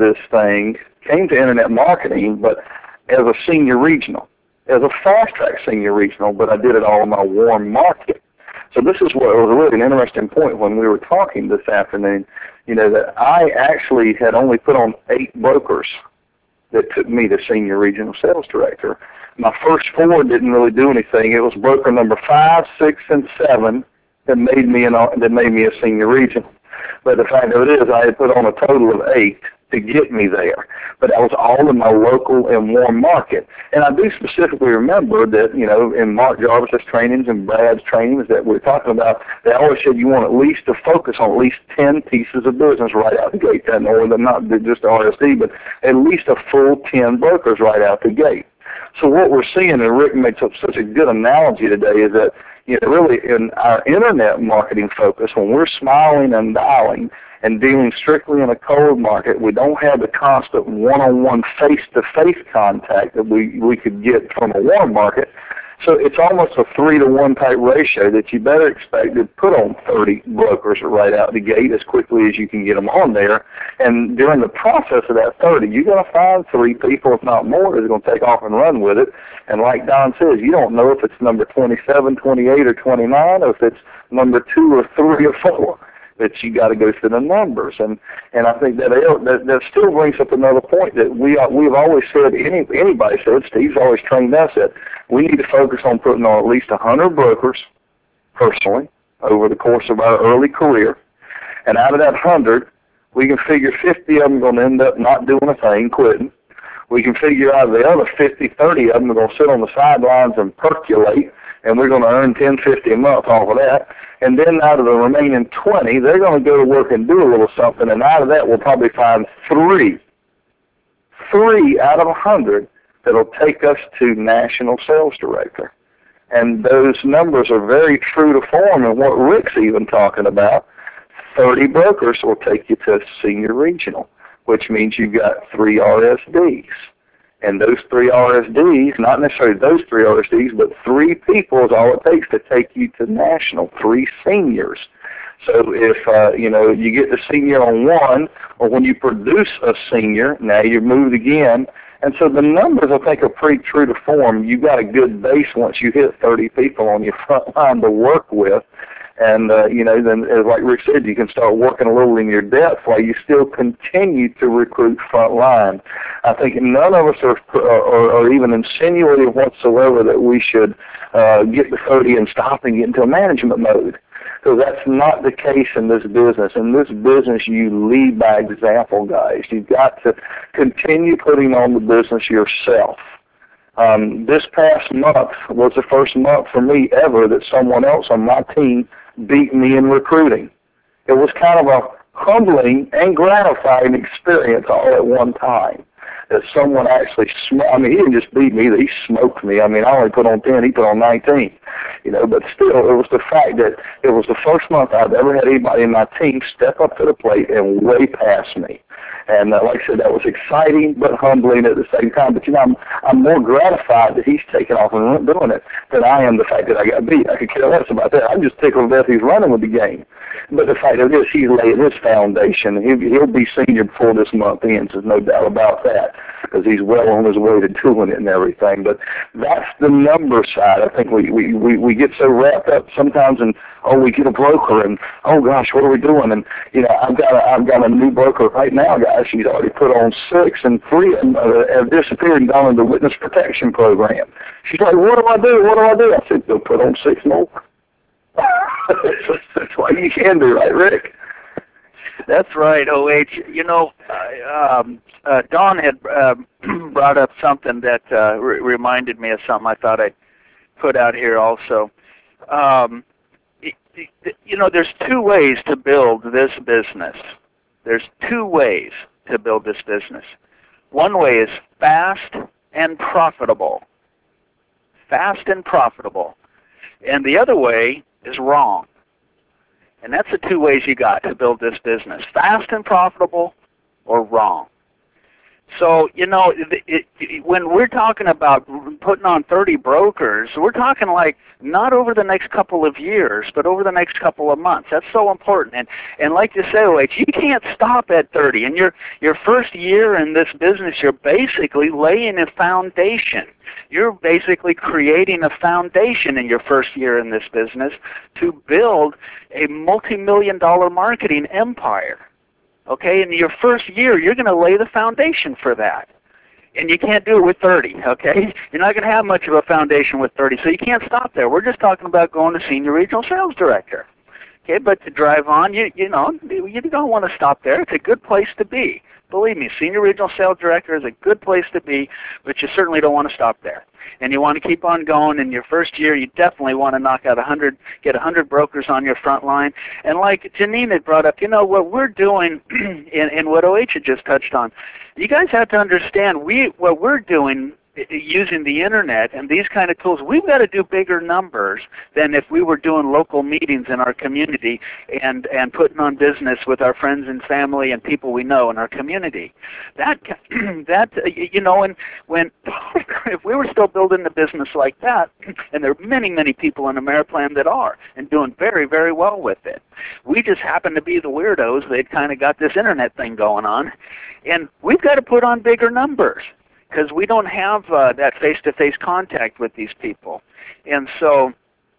internet marketing, but as a senior regional, as a fast-track senior regional, but I did it all in my warm market. So this is what was really an interesting point when we were talking this afternoon, you know, that I actually had only put on 8 brokers that took me to senior regional sales director. My first 4 didn't really do anything. It was broker number 5, 6, and 7 that made me a senior regional. But the fact of it is, I had put on a total of 8 to get me there. But that was all in my local and warm market. And I do specifically remember that, you know, in Mark Jarvis's trainings and Brad's trainings that we're talking about, they always said you want at least to focus on at least 10 pieces of business right out the gate. And or not just RSD, but at least a full 10 brokers right out the gate. So what we're seeing, and Rick makes up such a good analogy today, is that, you know, really in our internet marketing focus, when we're smiling and dialing and dealing strictly in a cold market, we don't have the constant one-on-one face-to-face contact that we could get from a warm market. So it's almost a 3-to-1 type ratio that you better expect to put on 30 brokers right out the gate as quickly as you can get them on there. And during the process of that 30, you're going to find 3 people, if not more, that's going to take off and run with it. And like Don says, you don't know if it's number 27, 28, or 29, or if it's number 2 or 3 or 4. That you got to go through the numbers, and I think that still brings up another point that we've always said. Anybody said, Steve's always trained us that we need to focus on putting on at least 100 brokers personally over the course of our early career, and out of that 100, we can figure 50 of them are going to end up not doing a thing, quitting. We can figure out the other 50, 30 of them are going to sit on the sidelines and percolate, and we're going to earn $10, $50 a month off of that. And then out of the remaining 20, they're going to go to work and do a little something, and out of that we'll probably find 3 out of 100 that will take us to national sales director. And those numbers are very true to form, and what Rick's even talking about, 30 brokers will take you to senior regional, which means you've got 3 RSDs. And those 3 RSDs, not necessarily those 3 RSDs, but 3 people is all it takes to take you to national, 3 seniors. So if you know, you get the senior on 1, or when you produce a senior, now you've moved again. And so the numbers, I think, are pretty true to form. You've got a good base once you hit 30 people on your front line to work with. And, you know, then, as like Rick said, you can start working a little in your depth while you still continue to recruit front line. I think none of us are even insinuating whatsoever that we should get the 30 and stop and get into a management mode. So that's not the case in this business. In this business, you lead by example, guys. You've got to continue putting on the business yourself. This past month was the first month for me ever that someone else on my team beat me in recruiting. It was kind of a humbling and gratifying experience all at one time. That someone actually, I mean, he didn't just beat me, he smoked me. I mean, I only put on 10, he put on 19. You know, but still, it was the fact that it was the first month I've ever had anybody in my team step up to the plate and way past me. And like I said, that was exciting but humbling at the same time. But, you know, I'm more gratified that he's taken off and doing it than I am the fact that I got beat. I could care less about that. I'm just tickled to death he's running with the game. But the fact of it is he's laid his foundation. He'll be senior before this month ends, there's no doubt about that, because he's well on his way to doing it and everything. But that's the number side. I think we get so wrapped up sometimes in, oh, we get a broker, and, oh, gosh, what are we doing? And, you know, I've got a new broker right now, guys. She's already put on 6, and 3 of them have disappeared and gone into the witness protection program. She's like, what do I do? What do I do? I said, go put on 6 more. That's what you can do, right, Rick? That's right, OH. You know, Don had brought up something that reminded me of something I thought I'd put out here also. You know, there's 2 ways to build this business. There's 2 ways to build this business. One way is fast and profitable. Fast and profitable. And the other way is wrong. And that's the 2 ways you got to build this business. Fast and profitable or wrong. So, you know, when we're talking about putting on 30 brokers, we're talking like not over the next couple of years, but over the next couple of months. That's so important. And like you say, OH, you can't stop at 30. In your first year in this business, you're basically laying a foundation. You're basically creating a foundation in your first year in this business to build a multi-million-dollar marketing empire. Okay, in your first year, you're going to lay the foundation for that. And you can't do it with 30, okay? You're not going to have much of a foundation with 30, so you can't stop there. We're just talking about going to Senior Regional Sales Director. Okay, but to drive on, you don't want to stop there. It's a good place to be. Believe me, Senior Regional Sales Director is a good place to be, but you certainly don't want to stop there. And you want to keep on going. In your first year, you definitely want to knock out 100, get 100 brokers on your front line. And like Janine had brought up, you know, what we're doing, and what OH had just touched on, you guys have to understand, what we're doing using the internet and these kind of tools, we've got to do bigger numbers than if we were doing local meetings in our community and putting on business with our friends and family and people we know in our community. That you know, and when if we were still building the business like that, and there are many, many people in Ameriplan that are and doing very, very well with it. We just happen to be the weirdos that kind of got this internet thing going on, and we've got to put on bigger numbers, because we don't have that face-to-face contact with these people. And so,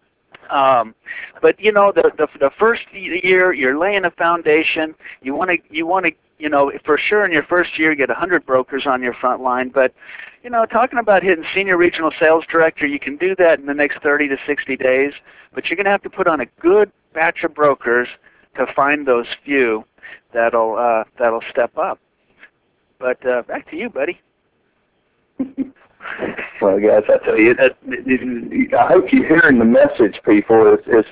but you know, the first year you're laying a foundation. You want to, you know, for sure in your first year get 100 brokers on your front line. But you know, talking about hitting Senior Regional Sales Director, you can do that in the next 30 to 60 days. But you're going to have to put on a good batch of brokers to find those few that'll step up. But back to you, buddy. Well, guys, I tell you, I hope you're hearing the message, people.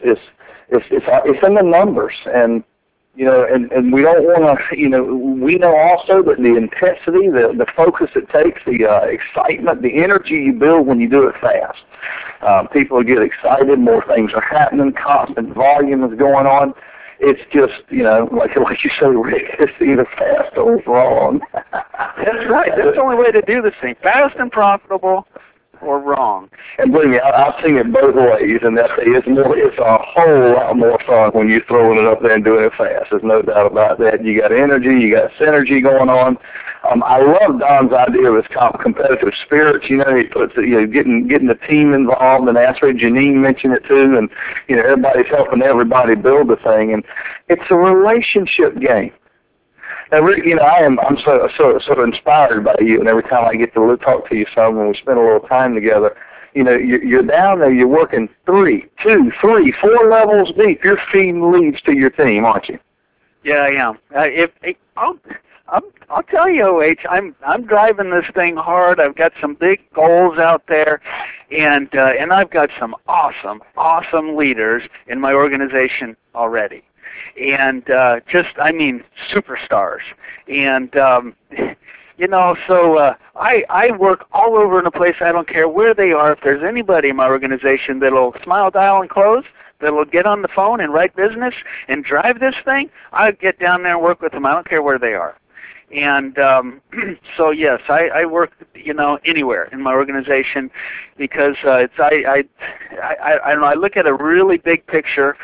It's in the numbers, and you know, and we don't want to, you know, we know also that the intensity, the focus it takes, the excitement, the energy you build when you do it fast. People get excited, more things are happening, constant volume is going on. It's just, you know, like you say, Rick, it's either fast or wrong. That's right. That's the only way to do this thing. Fast and profitable or wrong. And believe me, I've seen it both ways, and it's a whole lot more fun when you're throwing it up there and doing it fast. There's no doubt about that. You got energy, you got synergy going on. I love Don's idea of his competitive spirit. You know, he puts getting the team involved, and that's where Janine mentioned it too. And you know, everybody's helping everybody build the thing, and it's a relationship game. Now, Rick, you know, I'm so inspired by you, and every time I get to talk to you some, and we spend a little time together, you know, you're down there, you're working 3, 2, 3, 4 levels deep. You're feeding leads to your team, aren't you? Yeah, I am. I'll tell you, OH, I'm driving this thing hard. I've got some big goals out there, and I've got some awesome leaders in my organization already. And I mean, superstars. And you know, so I work all over in a place. I don't care where they are. If there's anybody in my organization that'll smile, dial, and close, that'll get on the phone and write business and drive this thing, I'll get down there and work with them. I don't care where they are. And so yes, I work, you know, anywhere in my organization, because I don't know, I look at a really big picture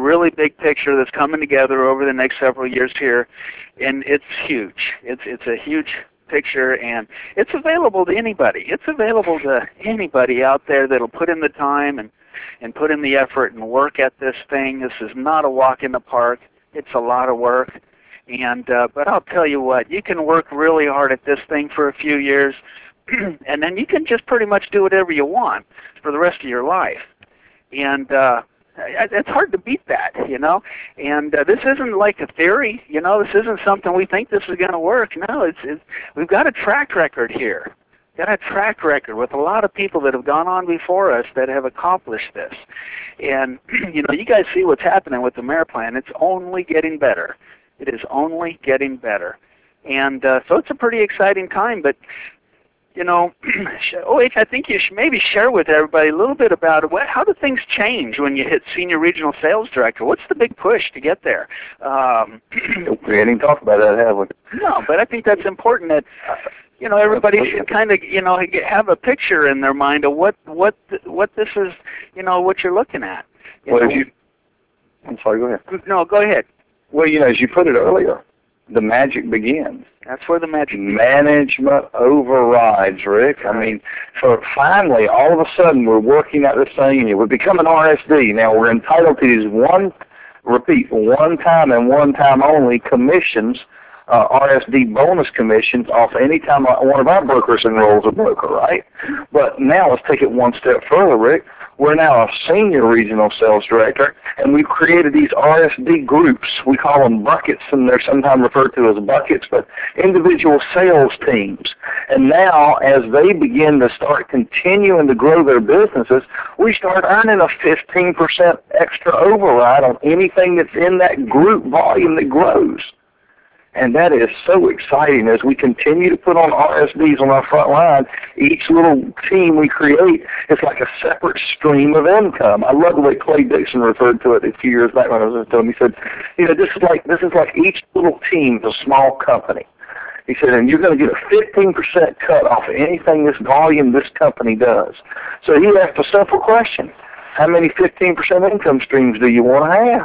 that's coming together over the next several years here, and it's huge. It's a huge picture, and it's available to anybody. It's available to anybody out there that'll put in the time and put in the effort and work at this thing. This is not a walk in the park. It's a lot of work. And but I'll tell you what, you can work really hard at this thing for a few years, and then you can just pretty much do whatever you want for the rest of your life. And it's hard to beat that, you know. And this isn't like a theory, you know. This isn't something we think this is going to work. No, we've got a track record here. Got a track record with a lot of people that have gone on before us that have accomplished this. And you know, you guys see what's happening with the Ameriplan. It's only getting better. It is only getting better. And so it's a pretty exciting time. But you know, OH, I think you should maybe share with everybody a little bit about how do things change when you hit senior regional sales director? What's the big push to get there? We didn't talk about that, have we? No, but I think that's important that, you know, everybody should kind of, you know, have a picture in their mind of what this is, you know, what you're looking at. Well, I'm sorry, go ahead. No, go ahead. Well, you know, as you put it earlier, the magic begins. That's where the magic begins. Management overrides, Rick. I mean, so finally, all of a sudden, we're working at this thing, and we become an RSD. Now, we're entitled to these one-time and one-time only commissions, RSD bonus commissions off any time one of our brokers enrolls a broker, right? But now let's take it one step further, Rick. We're now a senior regional sales director, and we've created these RSD groups. We call them buckets, and they're sometimes referred to as buckets, but individual sales teams. And now, as they begin to start continuing to grow their businesses, we start earning a 15% extra override on anything that's in that group volume that grows. And that is so exciting as we continue to put on RSDs on our front line. Each little team we create is like a separate stream of income. I love the way Clay Dixon referred to it a few years back when I was with him. He said, you know, this is like each little team is a small company. He said, and you're going to get a 15% cut off of anything this volume this company does. So he asked a simple question: how many 15% income streams do you want to have?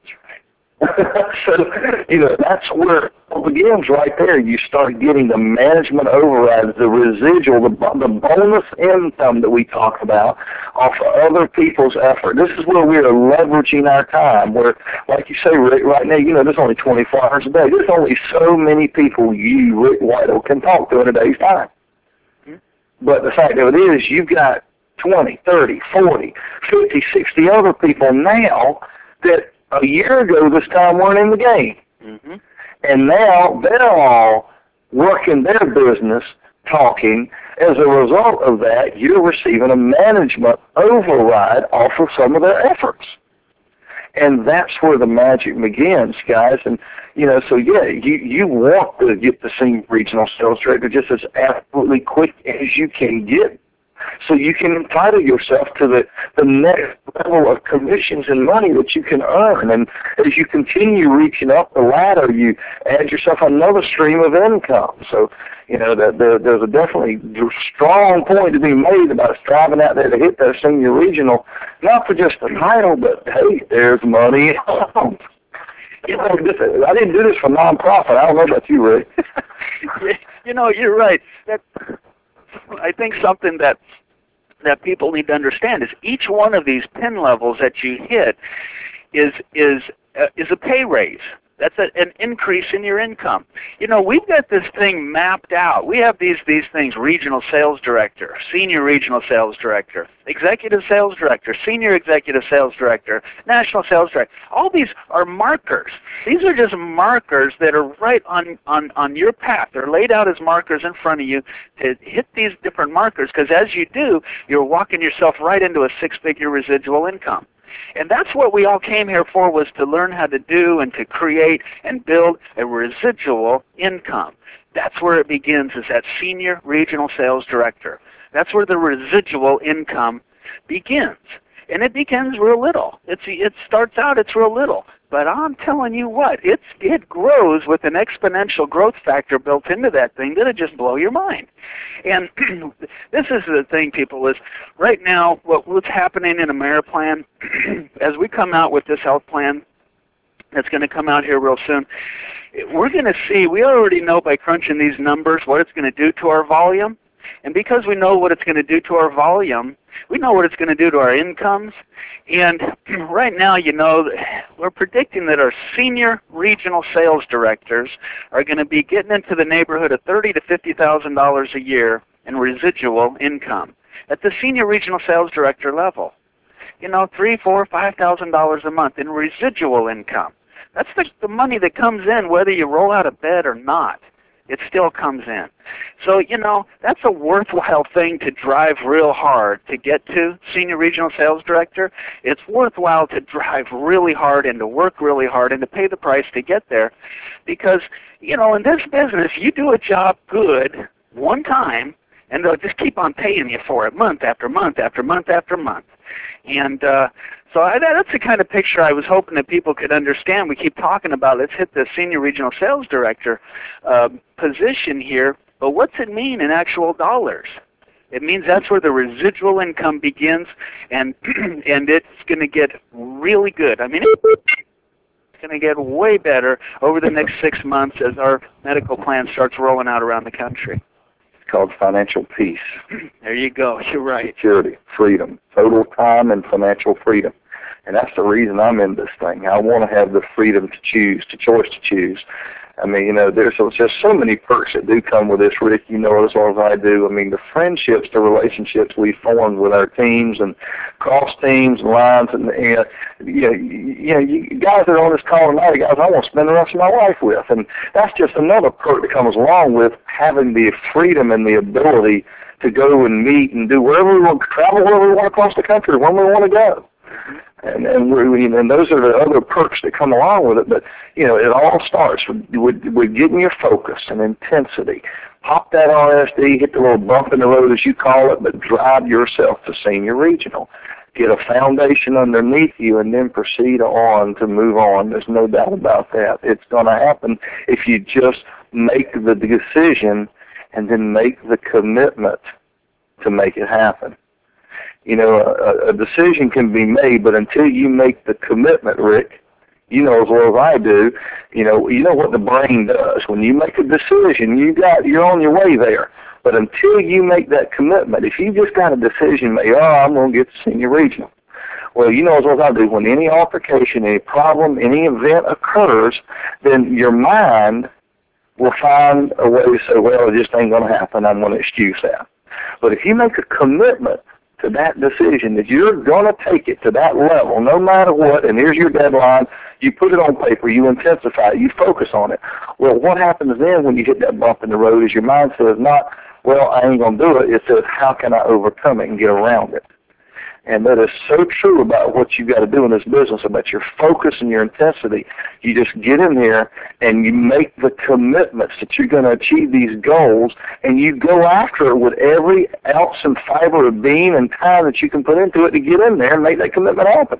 So, you know, that's where it begins right there. You start getting the management overrides, the residual, the bonus income that we talk about off of other people's effort. This is where we are leveraging our time, where, like you say, Rick, right now, you know, there's only 24 hours a day. There's only so many people you, Rick Whittle, can talk to in a day's time. But the fact of it is, you've got 20, 30, 40, 50, 60 other people now that a year ago this time weren't in the game. Mm-hmm. And now they're all working their business, talking. As a result of that, you're receiving a management override off of some of their efforts. And that's where the magic begins, guys. And, you know, so, yeah, you want to get the senior regional sales director just as absolutely quick as you can get, so you can entitle yourself to the next level of commissions and money that you can earn. And as you continue reaching up the ladder, you add yourself another stream of income. So, you know, there's a definitely strong point to be made about striving out there to hit that senior regional, not for just the title, but, hey, there's money. You know, I didn't do this for nonprofit. I don't know about you, Ray. You know, you're right. I think something that people need to understand is each one of these pin levels that you hit is a pay raise. That's an increase in your income. You know, we've got this thing mapped out. We have these things: regional sales director, senior regional sales director, executive sales director, senior executive sales director, national sales director. All these are markers. These are just markers that are right on your path. They're laid out as markers in front of you to hit these different markers, because as you do, you're walking yourself right into a six-figure residual income. And that's what we all came here for, was to learn how to do and to create and build a residual income. That's where it begins, is that senior regional sales director. That's where the residual income begins. And it begins real little. It starts out, it's real little. But I'm telling you what, it grows with an exponential growth factor built into that thing that'll just blow your mind. And this is the thing, people, is right now what's happening in AmeriPlan, as we come out with this health plan that's going to come out here real soon, we're going to see, we already know by crunching these numbers what it's going to do to our volume. And because we know what it's going to do to our volume, we know what it's going to do to our incomes. And right now, you know, we're predicting that our senior regional sales directors are going to be getting into the neighborhood of $30,000 to $50,000 a year in residual income at the senior regional sales director level. You know, $3,000, $4,000, $5,000 a month in residual income. That's the money that comes in whether you roll out of bed or not. It still comes in. So, you know, that's a worthwhile thing to drive real hard to get to senior regional sales director. It's worthwhile to drive really hard and to work really hard and to pay the price to get there, because, you know, in this business, you do a job good one time and they'll just keep on paying you for it month after month after month after month. And that's the kind of picture I was hoping that people could understand. We keep talking about let's hit the senior regional sales director position here, but what's it mean in actual dollars? It means that's where the residual income begins, and and it's going to get really good. I mean, it's going to get way better over the next 6 months as our medical plan starts rolling out around the country. It's called financial peace. There you go. You're right. Security, freedom, total time and financial freedom. And that's the reason I'm in this thing. I want to have the freedom to choose, the choice to choose. I mean, you know, there's just so many perks that do come with this, Rick. You know it as well as I do. I mean, the friendships, the relationships we formed with our teams and cross teams and lines, and you guys that are on this call tonight, guys, I want to spend the rest of my life with, and that's just another perk that comes along with having the freedom and the ability to go and meet and do wherever we want, travel wherever we want across the country, when we want to go. And those are the other perks that come along with it. But, you know, it all starts with getting your focus and intensity. Pop that RSD, hit the little bump in the road, as you call it, but drive yourself to senior regional. Get a foundation underneath you and then proceed on to move on. There's no doubt about that. It's going to happen if you just make the decision and then make the commitment to make it happen. You know, a decision can be made, but until you make the commitment, Rick, you know as well as I do, you know what the brain does. When you make a decision, you're on your way there. But until you make that commitment, if you just got a decision made, I'm going to get to senior regional. Well, you know as well as I do, when any altercation, any problem, any event occurs, then your mind will find a way to say, well, it just ain't going to happen. I'm going to excuse that. But if you make a commitment to that decision, that you're going to take it to that level no matter what, and here's your deadline, you put it on paper, you intensify it, you focus on it. Well, what happens then when you hit that bump in the road is your mind says not, well, I ain't going to do it. It says, how can I overcome it and get around it? And that is so true about what you got to do in this business, about your focus and your intensity. You just get in there and you make the commitments that you're going to achieve these goals, and you go after it with every ounce and fiber of being and time that you can put into it to get in there and make that commitment happen.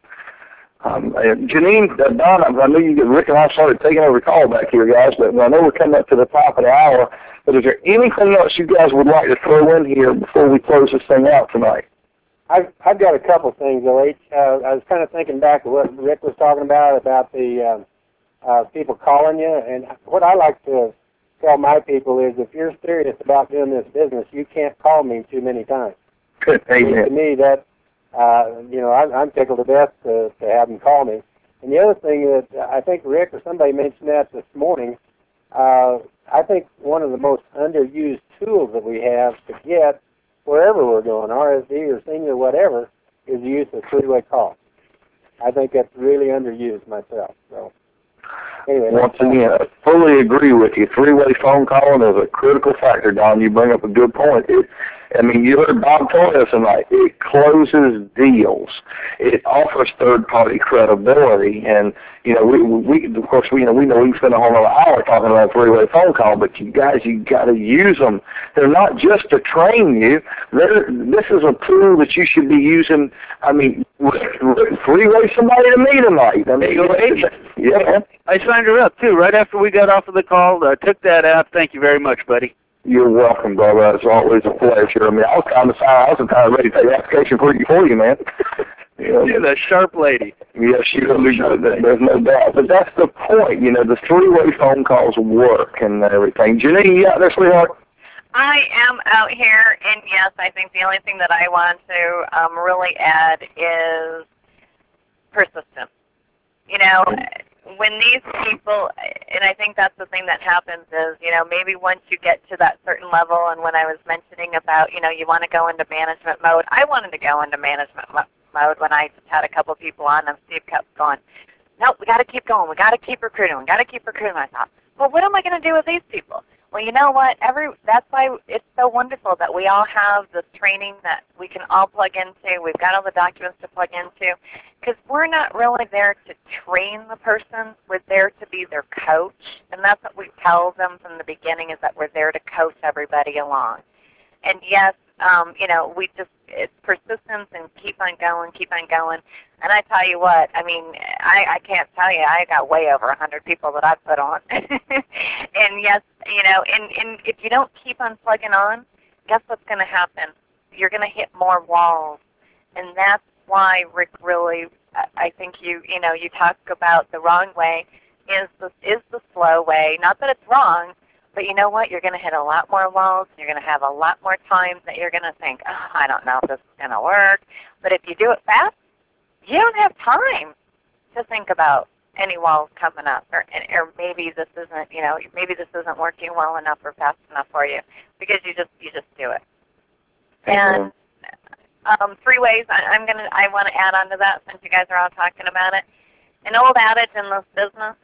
Janine, Don, I know Rick and I started taking over the call back here, guys, but I know we're coming up to the top of the hour. But is there anything else you guys would like to throw in here before we close this thing out tonight? I've got a couple things, though, H. I was kind of thinking back to what Rick was talking about the people calling you. And what I like to tell my people is if you're serious about doing this business, you can't call me too many times. Amen. To me, that, I'm tickled to death to have them call me. And the other thing that I think Rick or somebody mentioned that this morning, I think one of the most underused tools that we have to get wherever we're going, RSD or senior, whatever, is the use of three-way call. I think that's really underused myself. So, anyway. Once again, I fully agree with you. Three-way phone calling is a critical factor, Don. You bring up a good point. You heard Bob tell us tonight, it closes deals. It offers third-party credibility. And, we of course, we know we can spend a whole other hour talking about a three-way phone call, but you got to use them. They're not just to train you. This is a tool that you should be using. Three-way somebody to me tonight. Yeah. I signed her up, too, right after we got off of the call. I took that app. Thank you very much, buddy. You're welcome, brother. It's always a pleasure. I was kind of ready to take the application for you, man. You're the sharp lady. Yes, there's no doubt. But that's the point. The three-way phone calls work and everything. Janine, you out there, sweetheart? I am out here, and yes, I think the only thing that I want to really add is persistence. When these people, and I think that's the thing that happens is, maybe once you get to that certain level, and when I was mentioning about, you want to go into management mode, I wanted to go into management mode when I just had a couple people on, and Steve kept going, no, we got to keep going, we got to keep recruiting, I thought, well, what am I going to do with these people? Well, you know what? That's why it's so wonderful that we all have this training that we can all plug into. We've got all the documents to plug into, because we're not really there to train the person. We're there to be their coach, and that's what we tell them from the beginning, is that we're there to coach everybody along. And yes, it's persistence and keep on going. And I tell you what, I mean, I can't tell you, I got way over 100 people that I put on. And yes, and if you don't keep on plugging on, guess what's going to happen? You're going to hit more walls. And that's why Rick really, I think you talk about the wrong way is the slow way. Not that it's wrong, but you know what? You're going to hit a lot more walls. You're going to have a lot more times that you're going to think, oh, I don't know if this is going to work. But if you do it fast, you don't have time to think about any walls coming up, or maybe this isn't working well enough or fast enough for you, because you just do it. And 3 ways I want to add on to that, since you guys are all talking about it. An old adage in this business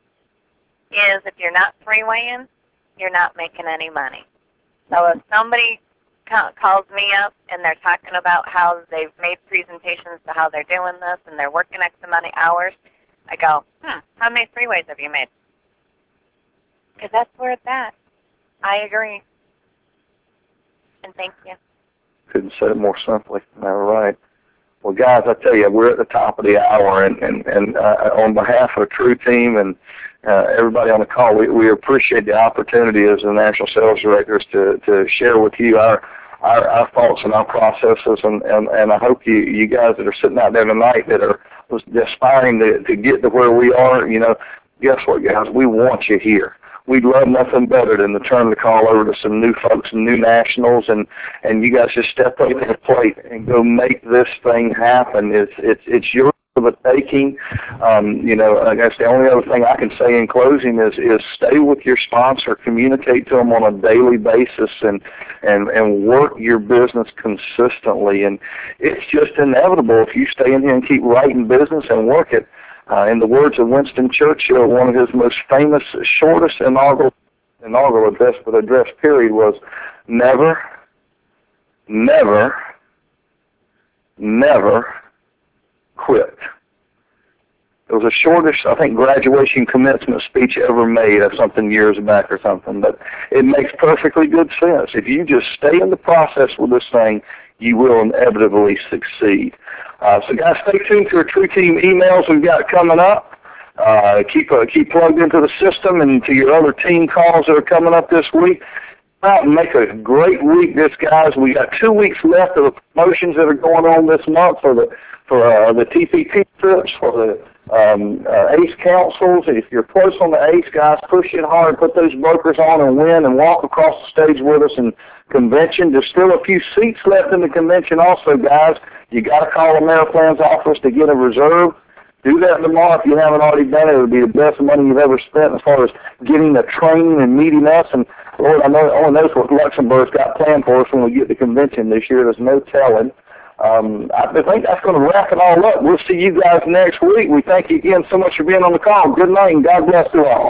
is if you're not 3-weighing, you're not making any money. So if somebody calls me up and they're talking about how they've made presentations to how they're doing this and they're working X amount of hours, I go, how many 3-ways have you made? Because that's where it's at. I agree. And thank you. Couldn't say it more simply. All right. Well, guys, I tell you, we're at the top of the hour, and on behalf of the True Team and everybody on the call, we appreciate the opportunity as the National Sales Directors to share with you our thoughts and our processes, and I hope you guys that are sitting out there tonight that are aspiring to get to where we are, guess what, guys? We want you here. We'd love nothing better than to turn the call over to some new folks, some new nationals, and you guys just step up to the plate and go make this thing happen. It's yours for the taking. I guess the only other thing I can say in closing is stay with your sponsor, communicate to them on a daily basis, and work your business consistently. And it's just inevitable if you stay in here and keep writing business and work it. In the words of Winston Churchill, one of his most famous, shortest inaugural address period was, never, never, never quit. It was the shortest, I think, graduation commencement speech ever made of something years back or something, but it makes perfectly good sense. If you just stay in the process with this thing, you will inevitably succeed. So guys, stay tuned to our True Team emails we've got coming up. Keep plugged into the system and to your other team calls that are coming up this week. Out and make a great week, guys. We got 2 weeks left of the promotions that are going on this month for the TPP trips, for the ACE councils. If you're close on the ACE, guys, push it hard, put those brokers on and win, and walk across the stage with us in convention. There's still a few seats left in the convention also, guys. You got to call Ameriplan's office to get a reserve. Do that tomorrow if you haven't already done it. It would be the best money you've ever spent as far as getting the training and meeting us. And Lord, I know only knows what Luxembourg's got planned for us when we get to convention this year. There's no telling. I think that's going to wrap it all up. We'll see you guys next week. We thank you again so much for being on the call. Good night, and God bless you all.